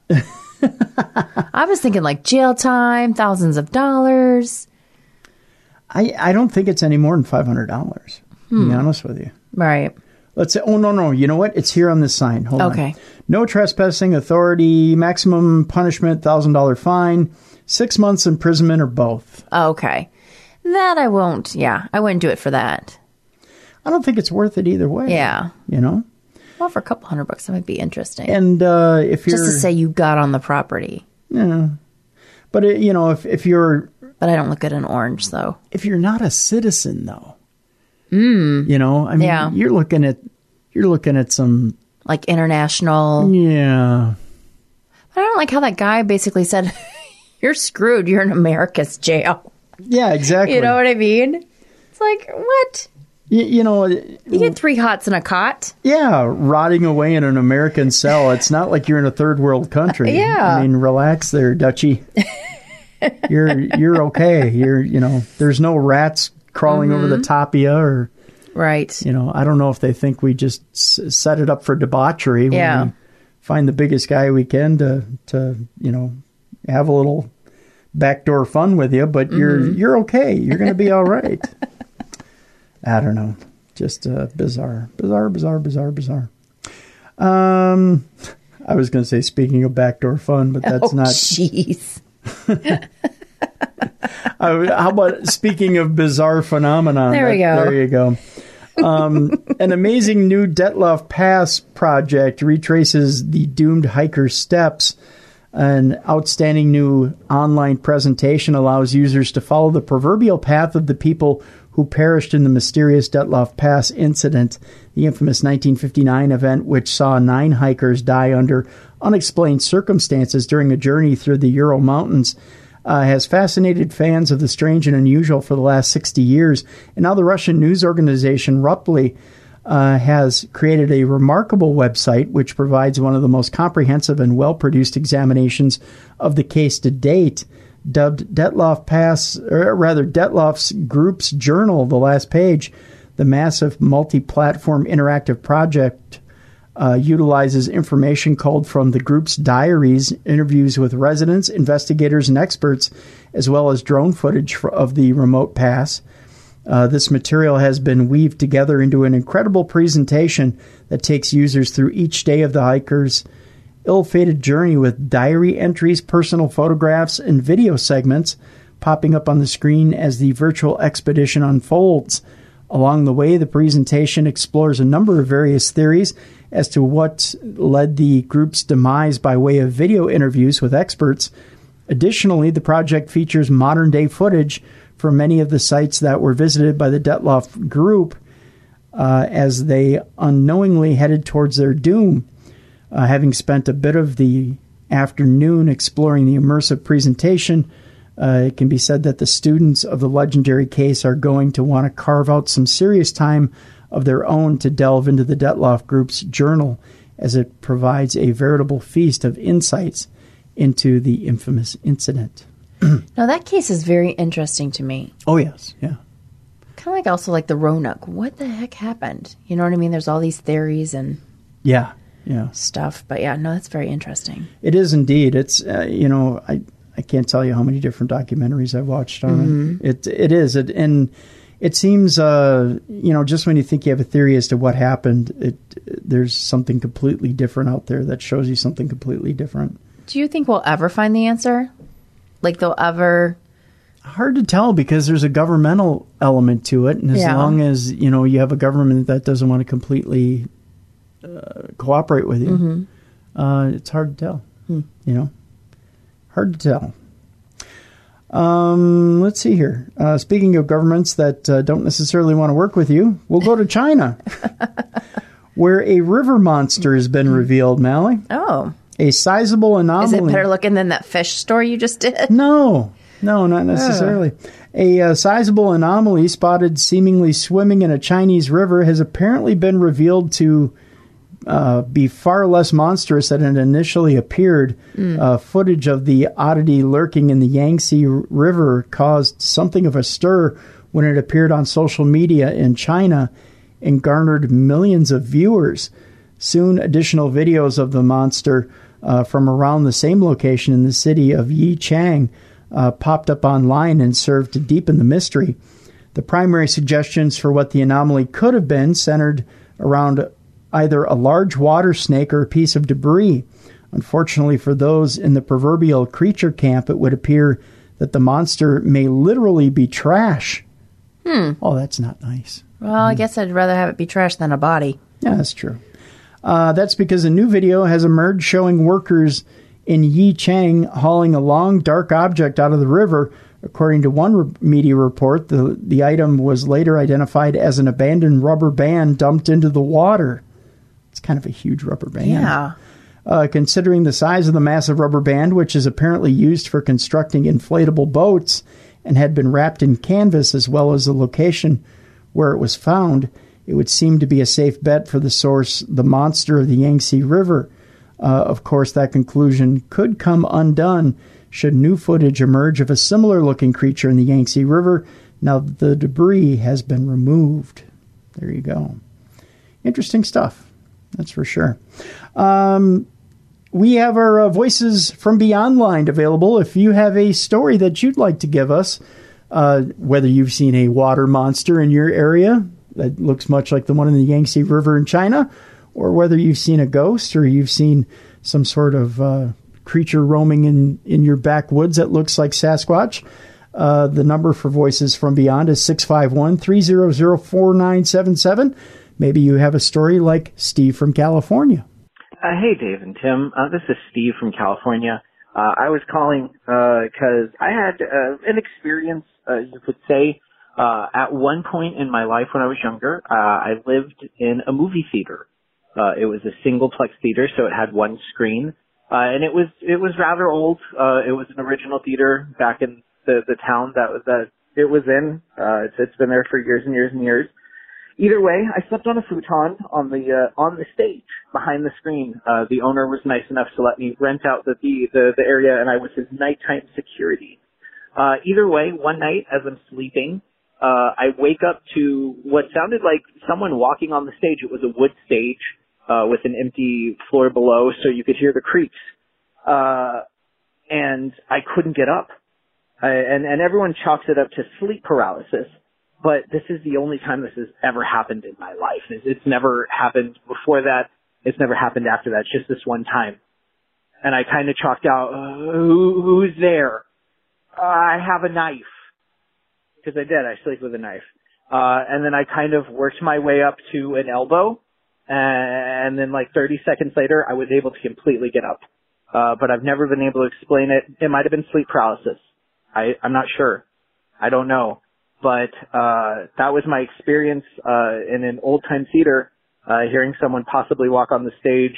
I was thinking like jail time, thousands of dollars. I I don't think it's any more than five hundred dollars. Hmm. To be honest with you, right? Let's say, oh, no, no. You know what? It's here on this sign. Hold okay. on. Okay. No trespassing authority, maximum punishment, one thousand dollars fine, six months imprisonment, or both. Okay. That I won't. Yeah, I wouldn't do it for that. I don't think it's worth it either way. Yeah. You know? Well, for a couple hundred bucks, that might be interesting. And uh, if you're... Just to say you got on the property. Yeah. But, it, you know, if, if you're... But I don't look at an orange, though. If you're not a citizen, though. Mm. You know, I mean, yeah. you're looking at you're looking at some, like international. yeah. I don't like how that guy basically said, "You're screwed. You're in America's jail." Yeah, exactly. You know what I mean? It's like, what? You, you know, You get three hots in a cot. yeah, rotting away in an American cell. It's not like you're in a third world country. Yeah. I mean, relax there, Dutchie. you're you're okay. You're you know, there's no rats crawling Mm-hmm. over the top of you, or Right. you know, I don't know if they think we just s- set it up for debauchery. When Yeah. we find the biggest guy we can to to you know have a little backdoor fun with you, but you're Mm-hmm. you're okay. You're going to be all right. I don't know. Just uh, bizarre, bizarre, bizarre, bizarre, bizarre. Um, I was going to say, speaking of backdoor fun, but that's Oh, not. jeez. Uh, how about speaking of bizarre phenomenon? There we That- go. There you go. Um, an amazing new Detloff Pass project retraces the doomed hiker's steps. An outstanding new online presentation allows users to follow the proverbial path of the people who perished in the mysterious Detloff Pass incident, the infamous nineteen fifty-nine event which saw nine hikers die under unexplained circumstances during a journey through the Ural Mountains. Uh, has fascinated fans of the strange and unusual for the last sixty years. And now the Russian news organization Ruptly uh, has created a remarkable website which provides one of the most comprehensive and well-produced examinations of the case to date. Dubbed Detloff Pass, or rather Detloff's Group's Journal, the last page, the massive multi-platform interactive project Uh, utilizes information culled from the group's diaries, interviews with residents, investigators, and experts, as well as drone footage for, of the remote pass. Uh, this material has been weaved together into an incredible presentation that takes users through each day of the hiker's ill-fated journey with diary entries, personal photographs, and video segments popping up on the screen as the virtual expedition unfolds. Along the way, the presentation explores a number of various theories as to what led the group's demise by way of video interviews with experts. Additionally, the project features modern-day footage from many of the sites that were visited by the Detloff group uh, as they unknowingly headed towards their doom. Uh, having spent a bit of the afternoon exploring the immersive presentation, Uh, it can be said that the students of the legendary case are going to want to carve out some serious time of their own to delve into the Detloff Group's journal, as it provides a veritable feast of insights into the infamous incident. Now, that case is very interesting to me. Oh, yes. Yeah. Kind of like also like the Roanoke. What the heck happened? You know what I mean? There's all these theories and Yeah. Yeah. stuff. But yeah, no, that's very interesting. It is indeed. It's, uh, you know, I... I can't tell you how many different documentaries I've watched on Mm-hmm. it. It it is, it, and it seems, uh, you know, just when you think you have a theory as to what happened, it there's something completely different out there that shows you something completely different. Do you think we'll ever find the answer? Like they'll ever... Hard to tell because there's a governmental element to it, and as Yeah. long as you know you have a government that doesn't want to completely uh, cooperate with you, Mm-hmm. uh, it's hard to tell. Hmm. You know. Hard to tell. Um, let's see here. Uh, speaking of governments that uh, don't necessarily want to work with you, we'll go to China, where a river monster has been revealed, Mally. Oh. A sizable anomaly. Is it better looking than that fish story you just did? No, no, not necessarily. A uh, sizable anomaly spotted seemingly swimming in a Chinese river has apparently been revealed to Uh, be far less monstrous than it initially appeared. Mm. Uh, footage of the oddity lurking in the Yangtze River caused something of a stir when it appeared on social media in China and garnered millions of viewers. Soon, additional videos of the monster uh, from around the same location in the city of Yichang uh, popped up online and served to deepen the mystery. The primary suggestions for what the anomaly could have been centered around either a large water snake or a piece of debris. Unfortunately for those in the proverbial creature camp, it would appear that the monster may literally be trash. Hmm. Oh, that's not nice. Well, I guess I'd rather have it be trash than a body. Yeah, that's true. Uh, that's because a new video has emerged showing workers in Yichang hauling a long, dark object out of the river. According to one re- media report, the, the item was later identified as an abandoned rubber band dumped into the water. kind of a huge rubber band. Yeah. Uh, considering the size of the massive rubber band, which is apparently used for constructing inflatable boats and had been wrapped in canvas, as well as the location where it was found, it would seem to be a safe bet for the source, the monster of the Yangtze River. Uh, of course, that conclusion could come undone should new footage emerge of a similar-looking creature in the Yangtze River now that the debris has been removed. There you go. Interesting stuff, that's for sure. Um, we have our uh, Voices from Beyond line available. If you have a story that you'd like to give us, uh, whether you've seen a water monster in your area that looks much like the one in the Yangtze River in China, or whether you've seen a ghost or you've seen some sort of uh, creature roaming in, in your backwoods that looks like Sasquatch, uh, the number for Voices from Beyond is six five one, three zero zero, four nine seven seven. Maybe you have a story like Steve from California. Uh, hey, Dave and Tim. Uh, this is Steve from California. Uh, I was calling because uh, I had uh, an experience, uh, you could say, uh, at one point in my life when I was younger. Uh, I lived in a movie theater. Uh, it was a single-plex theater, so it had one screen, uh, and it was it was rather old. Uh, it was an original theater back in the the town that was that it was in. Uh, it's, it's been there for years and years and years. Either way, I slept on a futon on the uh, on the stage behind the screen. Uh, the owner was nice enough to let me rent out the the the, the area, and I was his nighttime security. Uh, either way, one night as I'm sleeping, uh, I wake up to what sounded like someone walking on the stage. It was a wood stage. Uh, with an empty floor below, so you could hear the creaks. Uh, and I couldn't get up. I, and, and everyone chalks it up to sleep paralysis. But this is the only time this has ever happened in my life. It's, it's never happened before that. It's never happened after that. It's just this one time. And I kind of chalked out, uh, who, who's there? Uh, I have a knife. Because I did. I sleep with a knife. Uh, and then I kind of worked my way up to an elbow. And then like thirty seconds later, I was able to completely get up. Uh, but I've never been able to explain it. It might have been sleep paralysis. I, I'm not sure. I don't know. But, uh, that was my experience, uh, in an old time theater, uh, hearing someone possibly walk on the stage,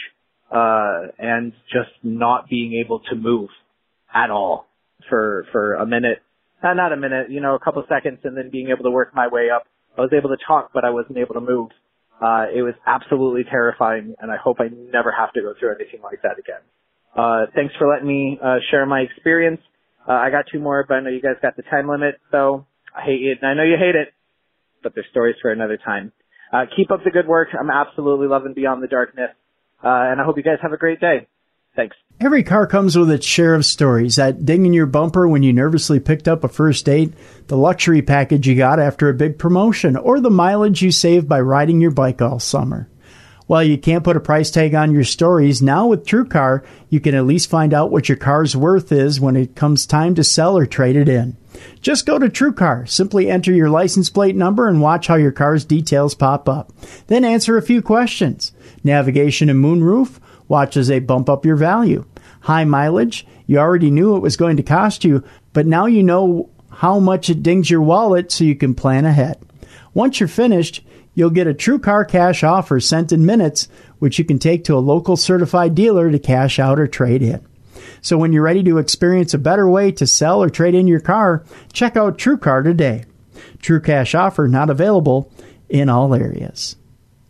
uh, and just not being able to move at all for, for a minute. Uh, not a minute, you know, a couple seconds, and then being able to work my way up. I was able to talk, but I wasn't able to move. Uh, it was absolutely terrifying, and I hope I never have to go through anything like that again. Uh, thanks for letting me, uh, share my experience. Uh, I got two more, but I know you guys got the time limit, so I hate it, and I know you hate it, but there's stories for another time. Uh, keep up the good work. I'm absolutely loving Beyond the Darkness, uh, and I hope you guys have a great day. Thanks. Every car comes with its share of stories. That ding in your bumper when you nervously picked up a first date, the luxury package you got after a big promotion, or the mileage you saved by riding your bike all summer. While you can't put a price tag on your stories, now with TrueCar, you can at least find out what your car's worth is when it comes time to sell or trade it in. Just go to TrueCar, simply enter your license plate number and watch how your car's details pop up. Then answer a few questions. Navigation and moonroof? Watch as they bump up your value. High mileage? You already knew it was going to cost you, but now you know how much it dings your wallet so you can plan ahead. Once you're finished, you'll get a TrueCar cash offer sent in minutes, which you can take to a local certified dealer to cash out or trade in. So when you're ready to experience a better way to sell or trade in your car, check out TrueCar today. True cash offer not available in all areas.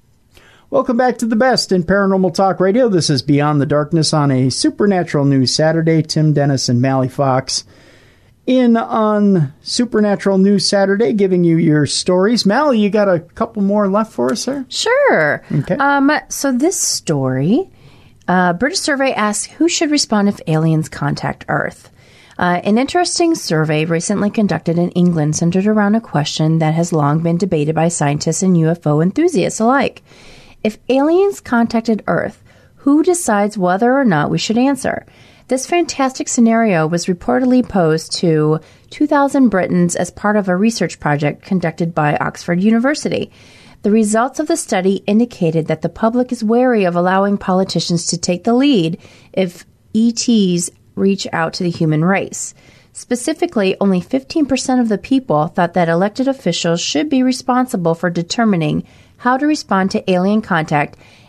Welcome back to the best in Paranormal Talk Radio. This is Beyond the Darkness on a Supernatural News Saturday. Tim Dennis and Mally Fox in on Supernatural News Saturday, giving you your stories. Mally, you got a couple more left for us, sir? Sure. Okay. Um, so this story, uh, British survey asks who should respond if aliens contact Earth. Uh, an interesting survey recently conducted in England centered around a question that has long been debated by scientists and U F O enthusiasts alike. If aliens contacted Earth, who decides whether or not we should answer? This fantastic scenario was reportedly posed to two thousand Britons as part of a research project conducted by Oxford University. The results of the study indicated that the public is wary of allowing politicians to take the lead if E Ts reach out to the human race. Specifically, only fifteen percent of the people thought that elected officials should be responsible for determining how to respond to alien contact,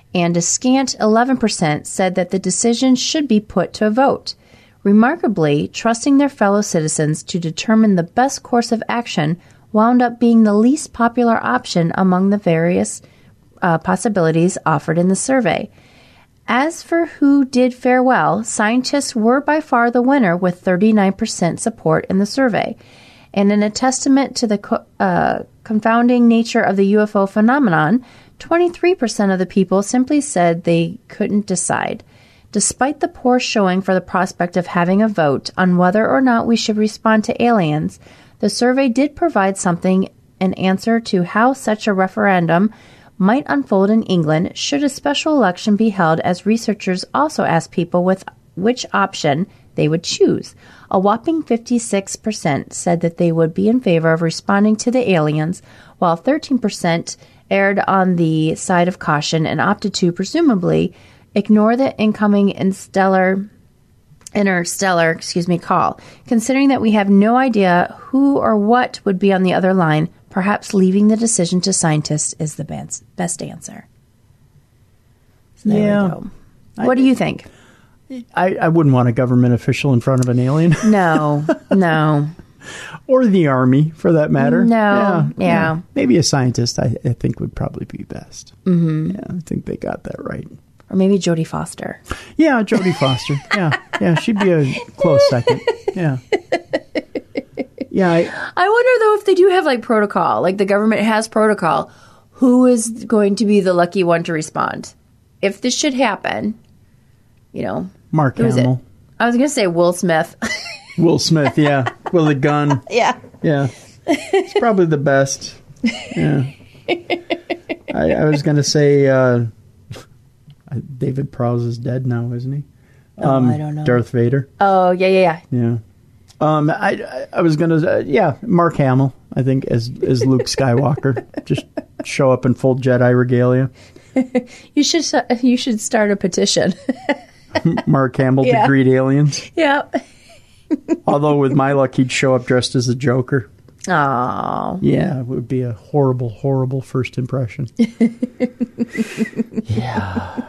and a scant eleven percent said that the decision should be put to a vote. Remarkably, trusting their fellow citizens to determine the best course of action wound up being the least popular option among the various uh, possibilities offered in the survey. As for who did fare well, scientists were by far the winner with thirty-nine percent support in the survey. And in a testament to the co- uh, confounding nature of the U F O phenomenon, twenty-three percent of the people simply said they couldn't decide. Despite the poor showing for the prospect of having a vote on whether or not we should respond to aliens, the survey did provide something, an answer to how such a referendum might unfold in England should a special election be held, as researchers also asked people with which option they would choose. A whopping fifty-six percent said that they would be in favor of responding to the aliens, while thirteen percent erred on the side of caution and opted to, presumably, ignore the incoming interstellar, interstellar, excuse me, call. Considering that we have no idea who or what would be on the other line, perhaps leaving the decision to scientists is the best, best answer. So there yeah. we go. What I, do you think? I, I wouldn't want a government official in front of an alien. No, no. Or the army, for that matter. No, yeah. yeah. yeah. Maybe a scientist, I, I think, would probably be best. Mm-hmm. Yeah, I think they got that right. Or maybe Jodie Foster. Yeah, Jodie Foster. Yeah, yeah, she'd be a close second. Yeah. Yeah. I, I wonder, though, if they do have, like, protocol, like the government has protocol, who is going to be the lucky one to respond? If this should happen, you know. Mark Hamill. I was going to say Will Smith. Will Smith, yeah. With a gun. Yeah. Yeah. It's probably the best. Yeah. I, I was going to say uh, David Prowse is dead now, isn't he? Oh, um, I don't know. Darth Vader. Oh, yeah, yeah, yeah. Yeah. Um, I, I, I was going to, uh, yeah, Mark Hamill, I think, as, as Luke Skywalker. Just show up in full Jedi regalia. You should you should start a petition. Mark Hamill Yeah. to greet aliens. Yeah. Although with my luck, he'd show up dressed as a Joker. Oh. Yeah, it would be a horrible, horrible first impression. Yeah.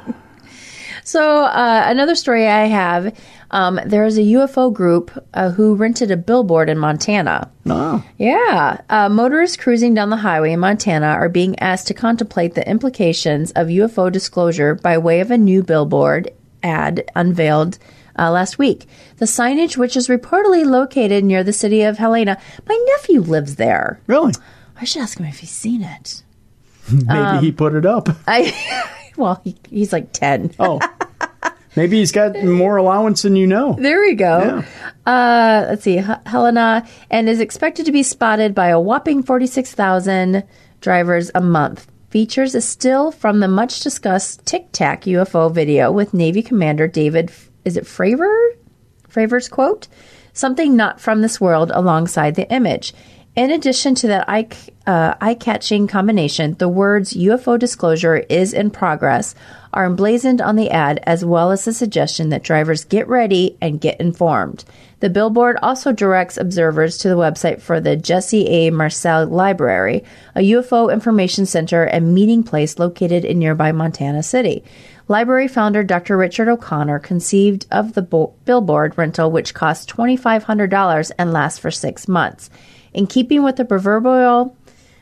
So uh, another story I have, um, there is a U F O group uh, who rented a billboard in Montana. Oh. Yeah. Uh, motorists cruising down the highway in Montana are being asked to contemplate the implications of U F O disclosure by way of a new billboard ad unveiled uh, last week. The signage, which is reportedly located near the city of Helena. My nephew lives there. Really? I should ask him if he's seen it. Maybe Um, he put it up. I, well, he, he's like ten. Oh. Maybe he's got more allowance than you know. There we go. Yeah. Uh, let's see. H- Helena, and is expected to be spotted by a whopping forty-six thousand drivers a month. Features a still from the much discussed Tic Tac U F O video with Navy Commander David, is it Fravor? Fravor's quote? Something not from this world alongside the image. In addition to that eye, uh, eye-catching combination, the words U F O disclosure is in progress are emblazoned on the ad, as well as the suggestion that drivers get ready and get informed. The billboard also directs observers to the website for the Jesse A. Marcel Library, a U F O information center and meeting place located in nearby Montana City. Library founder Doctor Richard O'Connor conceived of the bo- billboard rental, which costs two thousand five hundred dollars and lasts for six months. In keeping with the proverbial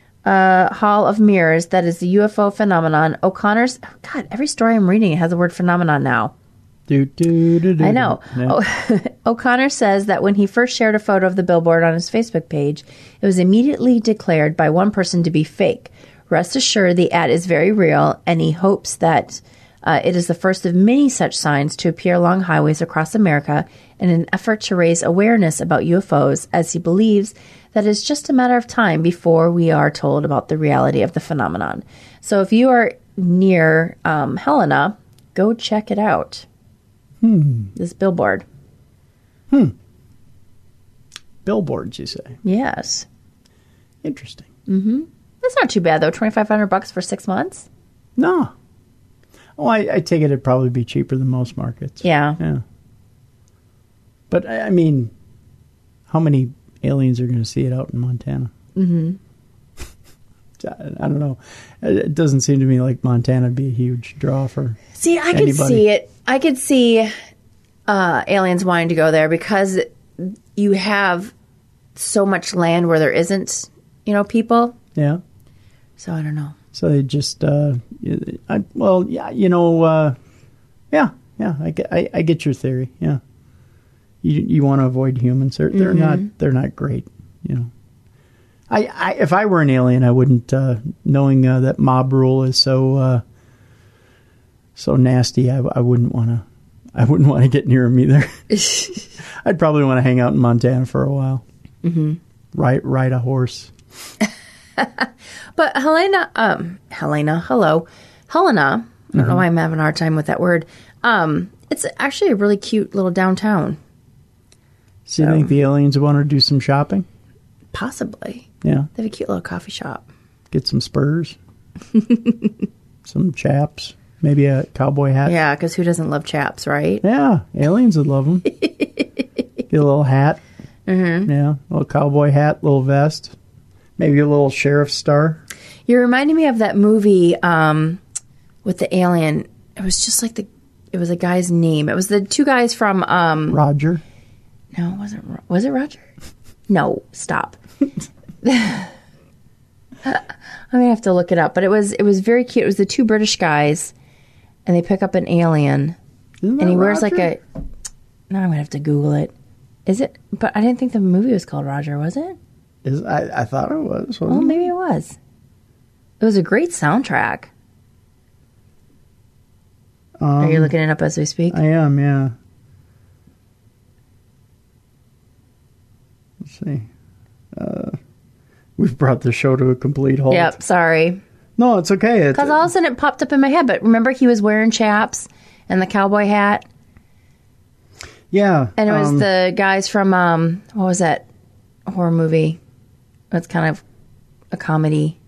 uh, Hall of Mirrors that is the U F O phenomenon, O'Connor's... God, every story I'm reading has the word phenomenon now. Do, do, do, do, I know. Yeah. O- O'Connor says that when he first shared a photo of the billboard on his Facebook page, it was immediately declared by one person to be fake. Rest assured, the ad is very real, and he hopes that uh, it is the first of many such signs to appear along highways across America in an effort to raise awareness about U F Os, as he believes that it's just a matter of time before we are told about the reality of the phenomenon. So if you are near um, Helena, go check it out. Hmm. This billboard. Hmm. Billboards, you say? Yes. Interesting. Mm-hmm. That's not too bad, though. twenty-five hundred bucks for six months? No. Oh, I, I take it it'd probably be cheaper than most markets. Yeah. Yeah. But, I I mean, how many aliens are going to see it out in Montana? Mm-hmm. I don't know. It doesn't seem to me like Montana would be a huge draw for See, I anybody. could see it. I could see uh, aliens wanting to go there because you have so much land where there isn't, you know, people. Yeah. So I don't know. So they just, uh, I, well, yeah, you know, uh, yeah, yeah, I get, I, I get your theory. Yeah. You you want to avoid humans. They're, they're Mm-hmm. not, they're not great, you know. I, I, if I were an alien, I wouldn't, uh, knowing uh, that mob rule is so, uh, so nasty, I, I wouldn't want to, I wouldn't want to get near them either. I'd probably want to hang out in Montana for a while. Mm-hmm. Ride, ride a horse. But Helena, um, Helena, hello. Helena, I don't Mm-hmm. know why I'm having a hard time with that word. Um, it's actually a really cute little downtown. So you think the aliens want to do some shopping? Possibly. Yeah. They have a cute little coffee shop. Get some spurs. Some chaps. Maybe a cowboy hat. Yeah, because who doesn't love chaps, right? Yeah, aliens would love them. Get a little hat. Mm-hmm. Yeah, a little cowboy hat, little vest. Maybe a little sheriff's star. You're reminding me of that movie um, with the alien. It was just like the, it was a guy's name. It was the two guys from, um, Roger. no, it wasn't, Ro- was it Roger? No, stop. I'm gonna have to look it up, but it was, it was very cute. It was the two British guys, and they pick up an alien, Isn't and he that wears like Roger? a, now I'm gonna have to Google it. Is it, but I didn't think the movie was called Roger, was it? Is, I, I thought it was. Well, Wasn't it? maybe it was. It was a great soundtrack. Are you looking it up as we speak? I am, yeah. Let's see. Uh, we've brought the show to a complete halt. Yep, sorry. No, it's okay. It's, Because all of a sudden it popped up in my head. But remember, he was wearing chaps and the cowboy hat. yeah. And it was um, the guys from, um, what was that horror movie? It's kind of a comedy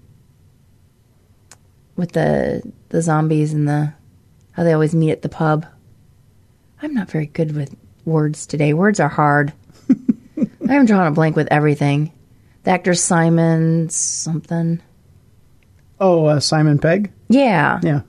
with the the zombies and the how they always meet at the pub. I'm not very good with words today. Words are hard. I am drawing a blank with everything. The actor Simon something. Oh, uh, Simon Pegg? Yeah. Yeah.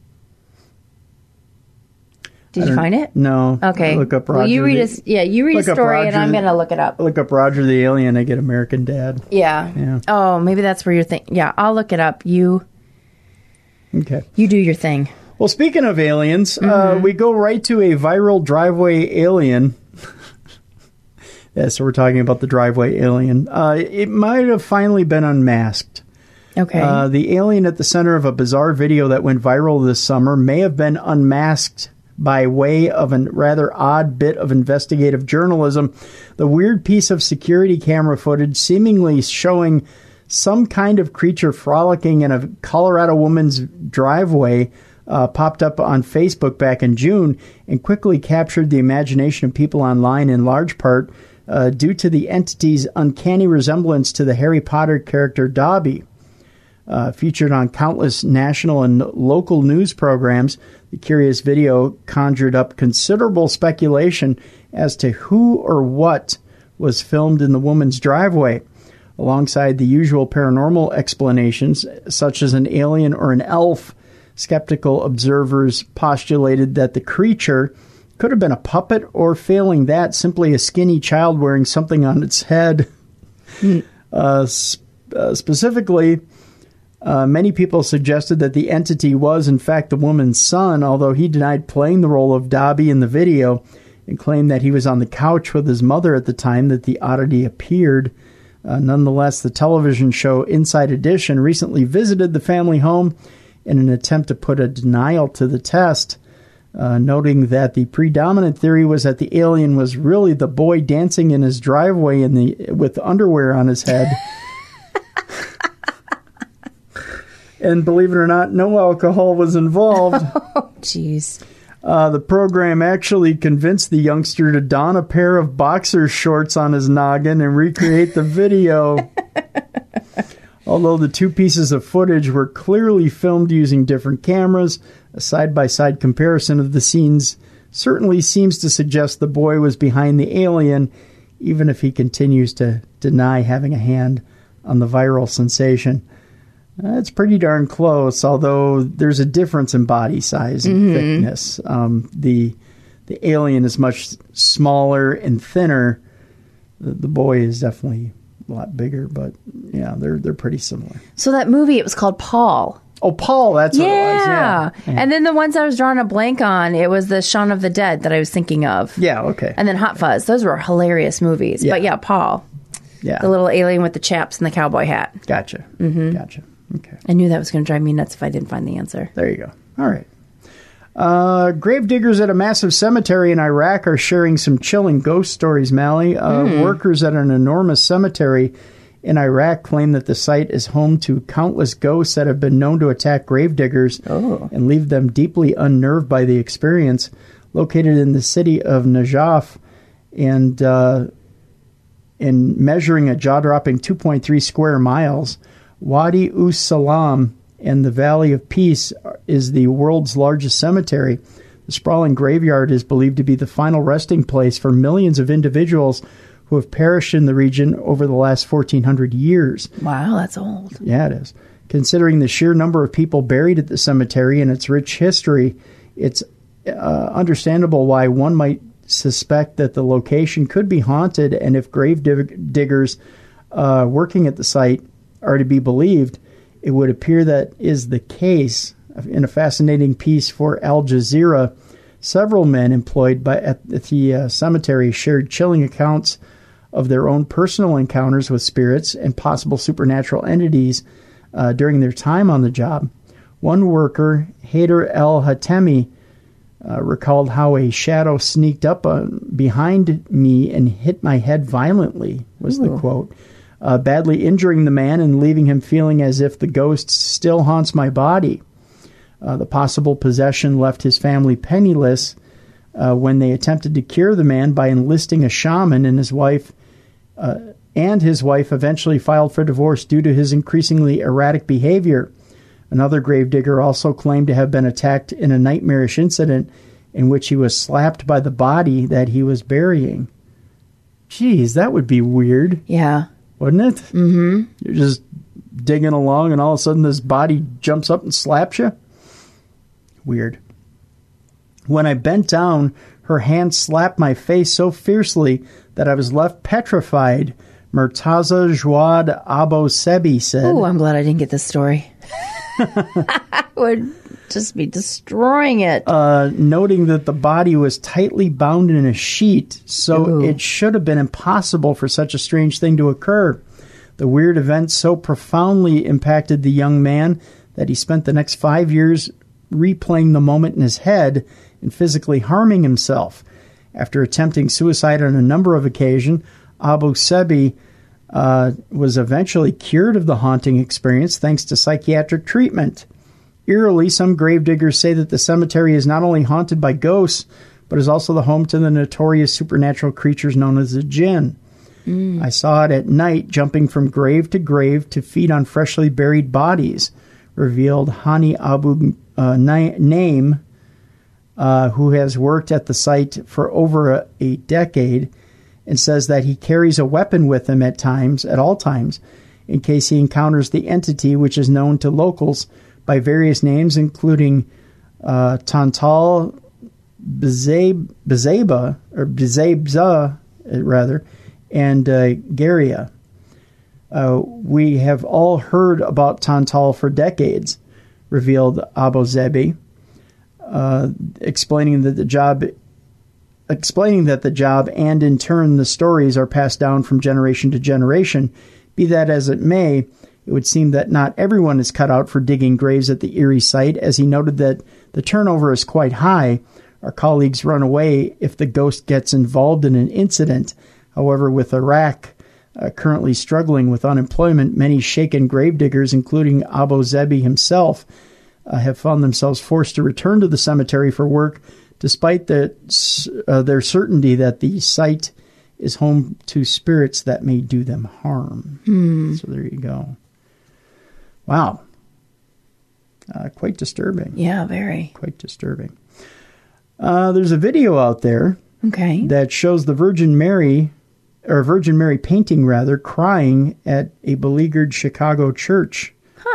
Did you find it? No. Okay. I look up Roger. Well, you read the, a s- yeah, you read a look up story and Roger I'm the- going to look it up. look up Roger the Alien. I get American Dad. Yeah. Yeah. Oh, maybe that's where you're thinking. Yeah, I'll look it up. You Okay. you do your thing. Well, speaking of aliens, Mm-hmm. uh, we go right to a viral driveway alien. Yeah, so we're talking about the driveway alien. Uh, it might have finally been unmasked. Okay. Uh, the alien at the center of a bizarre video that went viral this summer may have been unmasked by way of a rather odd bit of investigative journalism. The weird piece of security camera footage seemingly showing some kind of creature frolicking in a Colorado woman's driveway uh, popped up on Facebook back in June and quickly captured the imagination of people online, in large part uh, due to the entity's uncanny resemblance to the Harry Potter character Dobby. Uh, featured on countless national and local news programs, the curious video conjured up considerable speculation as to who or what was filmed in the woman's driveway. Alongside the usual paranormal explanations, such as an alien or an elf, skeptical observers postulated that the creature could have been a puppet, or failing that, simply a skinny child wearing something on its head. uh, sp- uh, specifically, uh, many people suggested that the entity was, in fact, the woman's son, although he denied playing the role of Dobby in the video and claimed that he was on the couch with his mother at the time that the oddity appeared. Uh, nonetheless, the television show Inside Edition recently visited the family home in an attempt to put a denial to the test, uh, noting that the predominant theory was that the alien was really the boy dancing in his driveway in the with underwear on his head. And believe it or not, no alcohol was involved. Jeez. Uh, the program actually convinced the youngster to don a pair of boxer shorts on his noggin and recreate the video. Although the two pieces of footage were clearly filmed using different cameras, a side-by-side comparison of the scenes certainly seems to suggest the boy was behind the alien, even if he continues to deny having a hand on the viral sensation. Uh, it's pretty darn close, although there's a difference in body size and mm-hmm. thickness. Um, the the alien is much smaller and thinner. The, the boy is definitely a lot bigger, but yeah, they're they're pretty similar. So that movie, it was called Paul. Oh, Paul, that's what yeah. it was. Yeah. yeah. And then the ones I was drawing a blank on, it was the Shaun of the Dead that I was thinking of. Yeah, okay. And then Hot Fuzz. Those were hilarious movies. Yeah. But yeah, Paul. Yeah. The little alien with the chaps and the cowboy hat. Gotcha. Mm-hmm. Gotcha. Okay. I knew that was going to drive me nuts if I didn't find the answer. There you go. All right. Uh, grave diggers at a massive cemetery in Iraq are sharing some chilling ghost stories, Mally. Uh, mm. Workers at an enormous cemetery in Iraq claim that the site is home to countless ghosts that have been known to attack grave diggers oh. and leave them deeply unnerved by the experience. Located in the city of Najaf and uh, in measuring a jaw-dropping two point three square miles, Wadi Us Salam and the Valley of Peace is the world's largest cemetery. The sprawling graveyard is believed to be the final resting place for millions of individuals who have perished in the region over the last fourteen hundred years. Wow, that's old. Yeah, it is. Considering the sheer number of people buried at the cemetery and its rich history, it's uh, understandable why one might suspect that the location could be haunted, and if grave dig- diggers uh, working at the site are to be believed, it would appear that is the case. In a fascinating piece for Al Jazeera, several men employed by at the uh, cemetery shared chilling accounts of their own personal encounters with spirits and possible supernatural entities uh, during their time on the job. One worker, Haider El-Hatemi, uh, recalled how a shadow sneaked up uh, behind me and hit my head violently, was Ooh. the quote. Uh, badly injuring the man and leaving him feeling as if the ghost still haunts my body. Uh, the possible possession left his family penniless uh, when they attempted to cure the man by enlisting a shaman, and his wife uh, and his wife eventually filed for divorce due to his increasingly erratic behavior. Another gravedigger also claimed to have been attacked in a nightmarish incident in which he was slapped by the body that he was burying. Geez, that would be weird. Yeah. Wouldn't it? Mm-hmm. You're just digging along and all of a sudden this body jumps up and slaps you? Weird. When I bent down, her hand slapped my face so fiercely that I was left petrified, Murtaza Jawad Abu Sebi said. Oh, I'm glad I didn't get this story. I would just be destroying it. Uh, noting that the body was tightly bound in a sheet, so Ooh. it should have been impossible for such a strange thing to occur. The weird event so profoundly impacted the young man that he spent the next five years replaying the moment in his head and physically harming himself. After attempting suicide on a number of occasions, Abu Sebi uh, was eventually cured of the haunting experience thanks to psychiatric treatment. Eerily, some gravediggers say that the cemetery is not only haunted by ghosts, but is also the home to the notorious supernatural creatures known as the jinn. Mm. I saw it at night, jumping from grave to grave to feed on freshly buried bodies, revealed Hani Abu uh, Naim, uh, who has worked at the site for over a, a decade, and says that he carries a weapon with him at times, at all times, in case he encounters the entity, which is known to locals by various names, including uh, Tantal Bezeba, or Bezebza, rather, and uh, Garia. Uh, we have all heard about Tantal for decades, revealed Abu Zebi, uh, explaining that the job, explaining that the job and in turn the stories are passed down from generation to generation. Be that as it may, it would seem that not everyone is cut out for digging graves at the eerie site, as he noted that the turnover is quite high. Our colleagues run away if the ghost gets involved in an incident. However, with Iraq uh, currently struggling with unemployment, many shaken gravediggers, including Abu Zebi himself, uh, have found themselves forced to return to the cemetery for work, despite the, uh, their certainty that the site is home to spirits that may do them harm. Mm. So there you go. Wow. Uh, quite disturbing. Yeah, very. Quite disturbing. Uh, there's a video out there okay. that shows the Virgin Mary, or Virgin Mary painting rather, crying at a beleaguered Chicago church. Huh.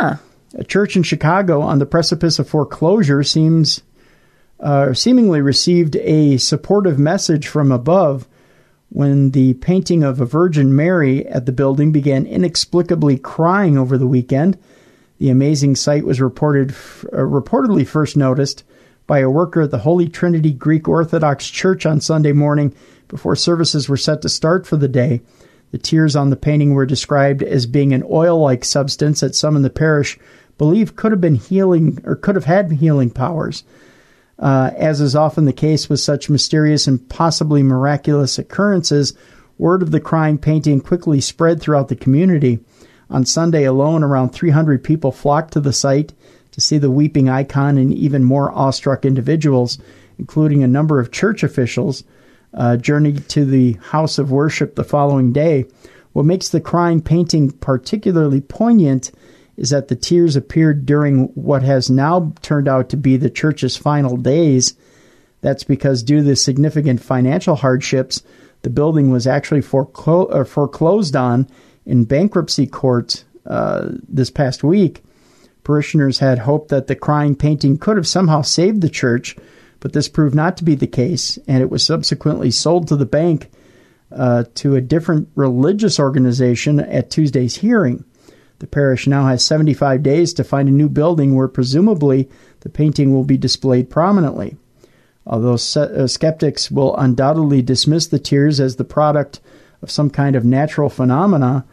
A church in Chicago on the precipice of foreclosure seems uh, seemingly received a supportive message from above when the painting of a Virgin Mary at the building began inexplicably crying over the weekend. The amazing sight was reported uh, reportedly first noticed by a worker at the Holy Trinity Greek Orthodox Church on Sunday morning before services were set to start for the day. The tears on the painting were described as being an oil-like substance that some in the parish believe could have been healing or could have had healing powers. Uh, as is often the case with such mysterious and possibly miraculous occurrences, word of the crying painting quickly spread throughout the community. On Sunday alone, around three hundred people flocked to the site to see the weeping icon, and even more awestruck individuals, including a number of church officials, uh, journeyed to the house of worship the following day. What makes the crying painting particularly poignant is that the tears appeared during what has now turned out to be the church's final days. That's because due to the significant financial hardships, the building was actually foreclo- uh, foreclosed on in bankruptcy court uh, this past week. Parishioners had hoped that the crying painting could have somehow saved the church, but this proved not to be the case, and it was subsequently sold to the bank uh, to a different religious organization at Tuesday's hearing. The parish now has seventy-five days to find a new building where presumably the painting will be displayed prominently. Although uh, skeptics will undoubtedly dismiss the tears as the product of some kind of natural phenomena.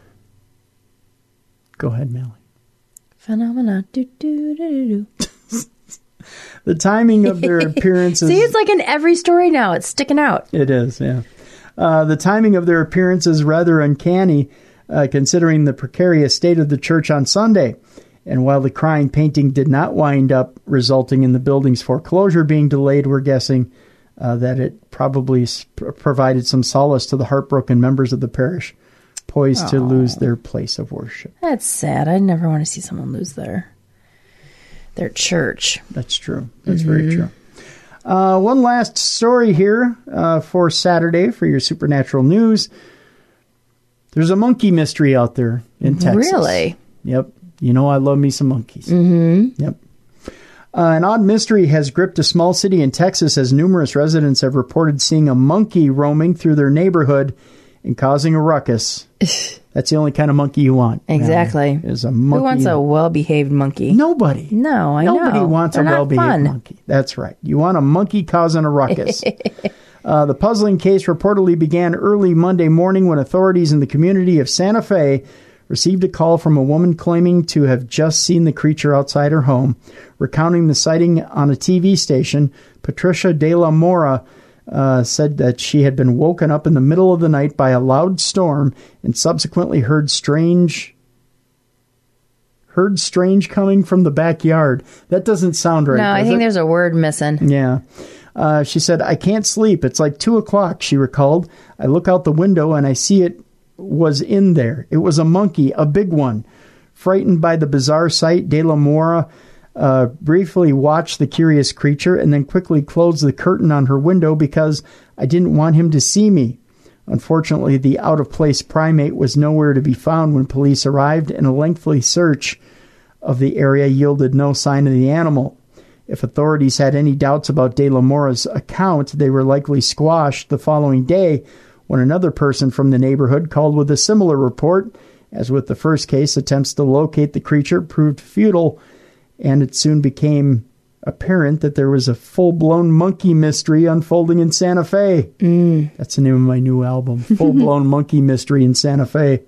Go ahead, Melly. Phenomena. Do, do, do, do. The timing of their appearances... See, it's like in every story now. It's sticking out. It is, yeah. Uh, the timing of their appearance is rather uncanny, uh, considering the precarious state of the church on Sunday. And while the crying painting did not wind up resulting in the building's foreclosure being delayed, we're guessing uh, that it probably sp- provided some solace to the heartbroken members of the parish, poised Aww. to lose their place of worship. That's sad. I never want to see someone lose their their church. That's true. That's mm-hmm. very true. Uh, one last story here uh, for Saturday for your supernatural news. There's a monkey mystery out there in Texas. Really? Yep. You know I love me some monkeys. Mm-hmm. Yep. Uh, an odd mystery has gripped a small city in Texas as numerous residents have reported seeing a monkey roaming through their neighborhood and causing a ruckus. That's the only kind of monkey you want. Exactly. Now, is a monkey. Who wants a well-behaved monkey? Nobody. No, I Nobody know. Nobody wants They're a well-behaved fun. monkey. That's right. You want a monkey causing a ruckus. uh, the puzzling case reportedly began early Monday morning when authorities in the community of Santa Fe received a call from a woman claiming to have just seen the creature outside her home. Recounting the sighting on a T V station, Patricia de la Mora uh, said that she had been woken up in the middle of the night by a loud storm and subsequently heard strange heard strange coming from the backyard. That doesn't sound right. No, I think it? there's a word missing. Yeah. Uh, she said, I can't sleep. It's like two o'clock, she recalled. I look out the window and I see it was in there. It was a monkey, a big one. Frightened by the bizarre sight, De La Mora uh, briefly watched the curious creature and then quickly closed the curtain on her window because I didn't want him to see me. Unfortunately, the out-of-place primate was nowhere to be found when police arrived, and a lengthy search of the area yielded no sign of the animal. If authorities had any doubts about De La Mora's account, they were likely squashed the following day when another person from the neighborhood called with a similar report. As with the first case, attempts to locate the creature proved futile, and it soon became apparent that there was a full-blown monkey mystery unfolding in Santa Fe. Mm. That's the name of my new album, Full-Blown Monkey Mystery in Santa Fe.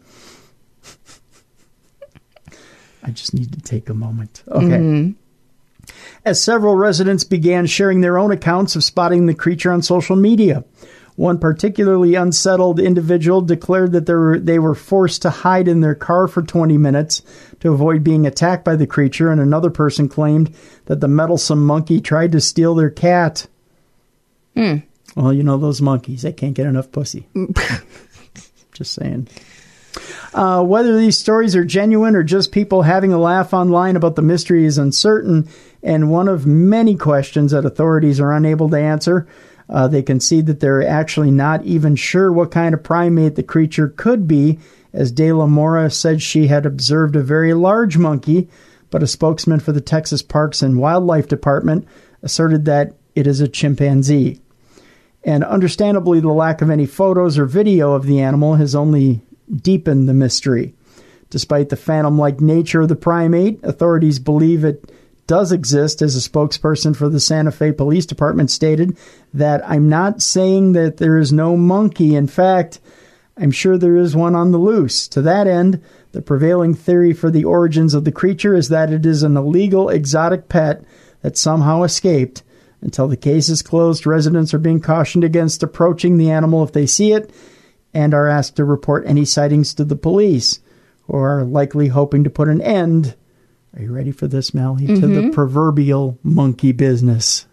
I just need to take a moment. Okay. Mm-hmm. As several residents began sharing their own accounts of spotting the creature on social media, one particularly unsettled individual declared that they were, they were forced to hide in their car for twenty minutes to avoid being attacked by the creature, and another person claimed that the meddlesome monkey tried to steal their cat. Mm. Well, you know those monkeys, they can't get enough pussy. Just saying. Uh, whether these stories are genuine or just people having a laugh online about the mystery is uncertain, and one of many questions that authorities are unable to answer. Uh, they concede that they're actually not even sure what kind of primate the creature could be, as De La Mora said she had observed a very large monkey, but a spokesman for the Texas Parks and Wildlife Department asserted that it is a chimpanzee. And understandably, the lack of any photos or video of the animal has only deepened the mystery. Despite the phantom-like nature of the primate, authorities believe it does exist, as a spokesperson for the Santa Fe Police Department stated that I'm not saying that there is no monkey. In fact, I'm sure there is one on the loose. To that end, the prevailing theory for the origins of the creature is that it is an illegal exotic pet that somehow escaped. Until the case is closed, residents are being cautioned against approaching the animal if they see it and are asked to report any sightings to the police, who are likely hoping to put an end, are you ready for this, Mally, mm-hmm. to the proverbial monkey business.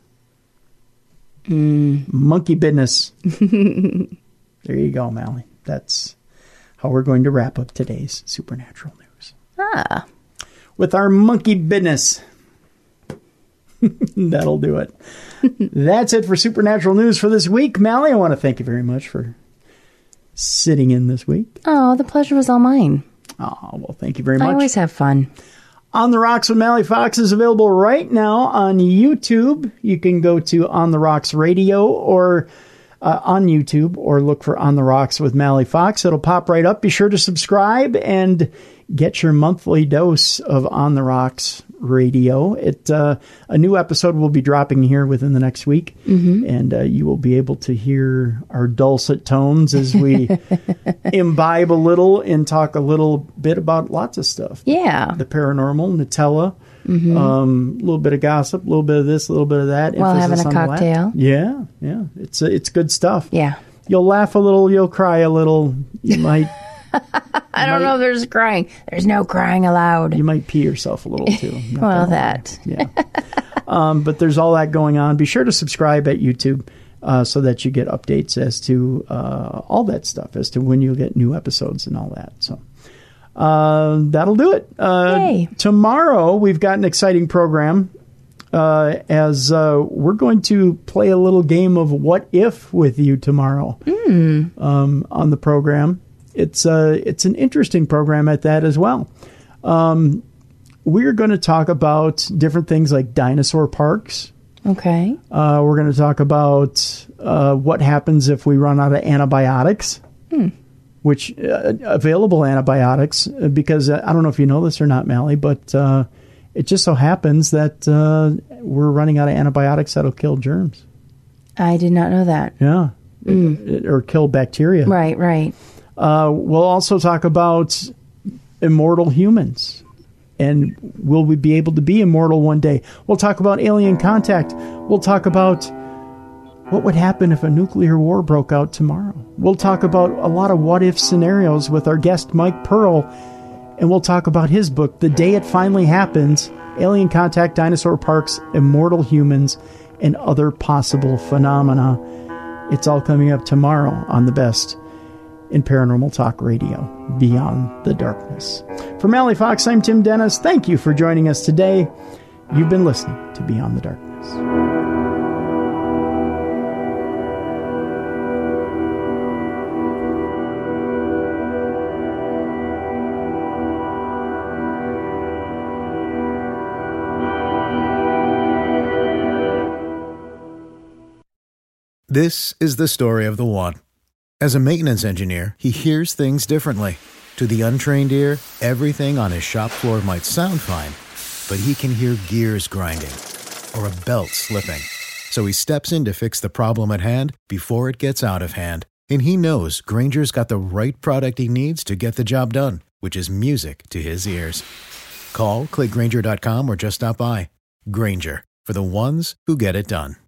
Mm. Monkey business. There you go, Mally. That's how we're going to wrap up today's Supernatural News. Ah. With our monkey business. That'll do it. That's it for Supernatural News for this week. Mally, I want to thank you very much for sitting in this week. Oh, the pleasure was all mine. Oh, well, thank you very much. I always have fun. On the Rocks with Mally Fox is available right now on YouTube. You can go to On the Rocks Radio or uh, on YouTube, or look for On the Rocks with Mally Fox. It'll pop right up. Be sure to subscribe and get your monthly dose of On the Rocks Radio. It uh, a new episode will be dropping here within the next week, mm-hmm. and uh, you will be able to hear our dulcet tones as we imbibe a little and talk a little bit about lots of stuff. Yeah, the paranormal, Nutella, mm-hmm. um, a little bit of gossip, a little bit of this, a little bit of that. While having a cocktail. Yeah, yeah, it's uh, it's good stuff. Yeah, you'll laugh a little, you'll cry a little, you might. I don't might, know if there's crying. There's no crying allowed. You might pee yourself a little, too. Well, that. Yeah. um, but there's all that going on. Be sure to subscribe at YouTube uh, so that you get updates as to uh, all that stuff, as to when you'll get new episodes and all that. So uh, that'll do it. Uh, Yay. Tomorrow, we've got an exciting program uh, as uh, we're going to play a little game of What If with you tomorrow mm. um, on the program. It's uh, it's an interesting program at that as well. Um, we're going to talk about different things like dinosaur parks. Okay. Uh, we're going to talk about uh, what happens if we run out of antibiotics, hmm. which uh, available antibiotics, because uh, I don't know if you know this or not, Mally, but uh, it just so happens that uh, we're running out of antibiotics that'll kill germs. I did not know that. Yeah. Mm. It, it, or kill bacteria. Right, right. Uh, we'll also talk about immortal humans, and will we be able to be immortal one day? We'll talk about alien contact. We'll talk about what would happen if a nuclear war broke out tomorrow. We'll talk about a lot of what-if scenarios with our guest Mike Pearl, and we'll talk about his book, The Day It Finally Happens, Alien Contact, Dinosaur Parks, Immortal Humans, and Other Possible Phenomena. It's all coming up tomorrow on The Best in Paranormal Talk Radio, Beyond the Darkness. For Mally Fox, I'm Tim Dennis. Thank you for joining us today. You've been listening to Beyond the Darkness. This is the story of the one. As a maintenance engineer, he hears things differently. To the untrained ear, everything on his shop floor might sound fine, but he can hear gears grinding or a belt slipping. So he steps in to fix the problem at hand before it gets out of hand. And he knows Grainger's got the right product he needs to get the job done, which is music to his ears. Call, click Grainger dot com, or just stop by. Grainger, for the ones who get it done.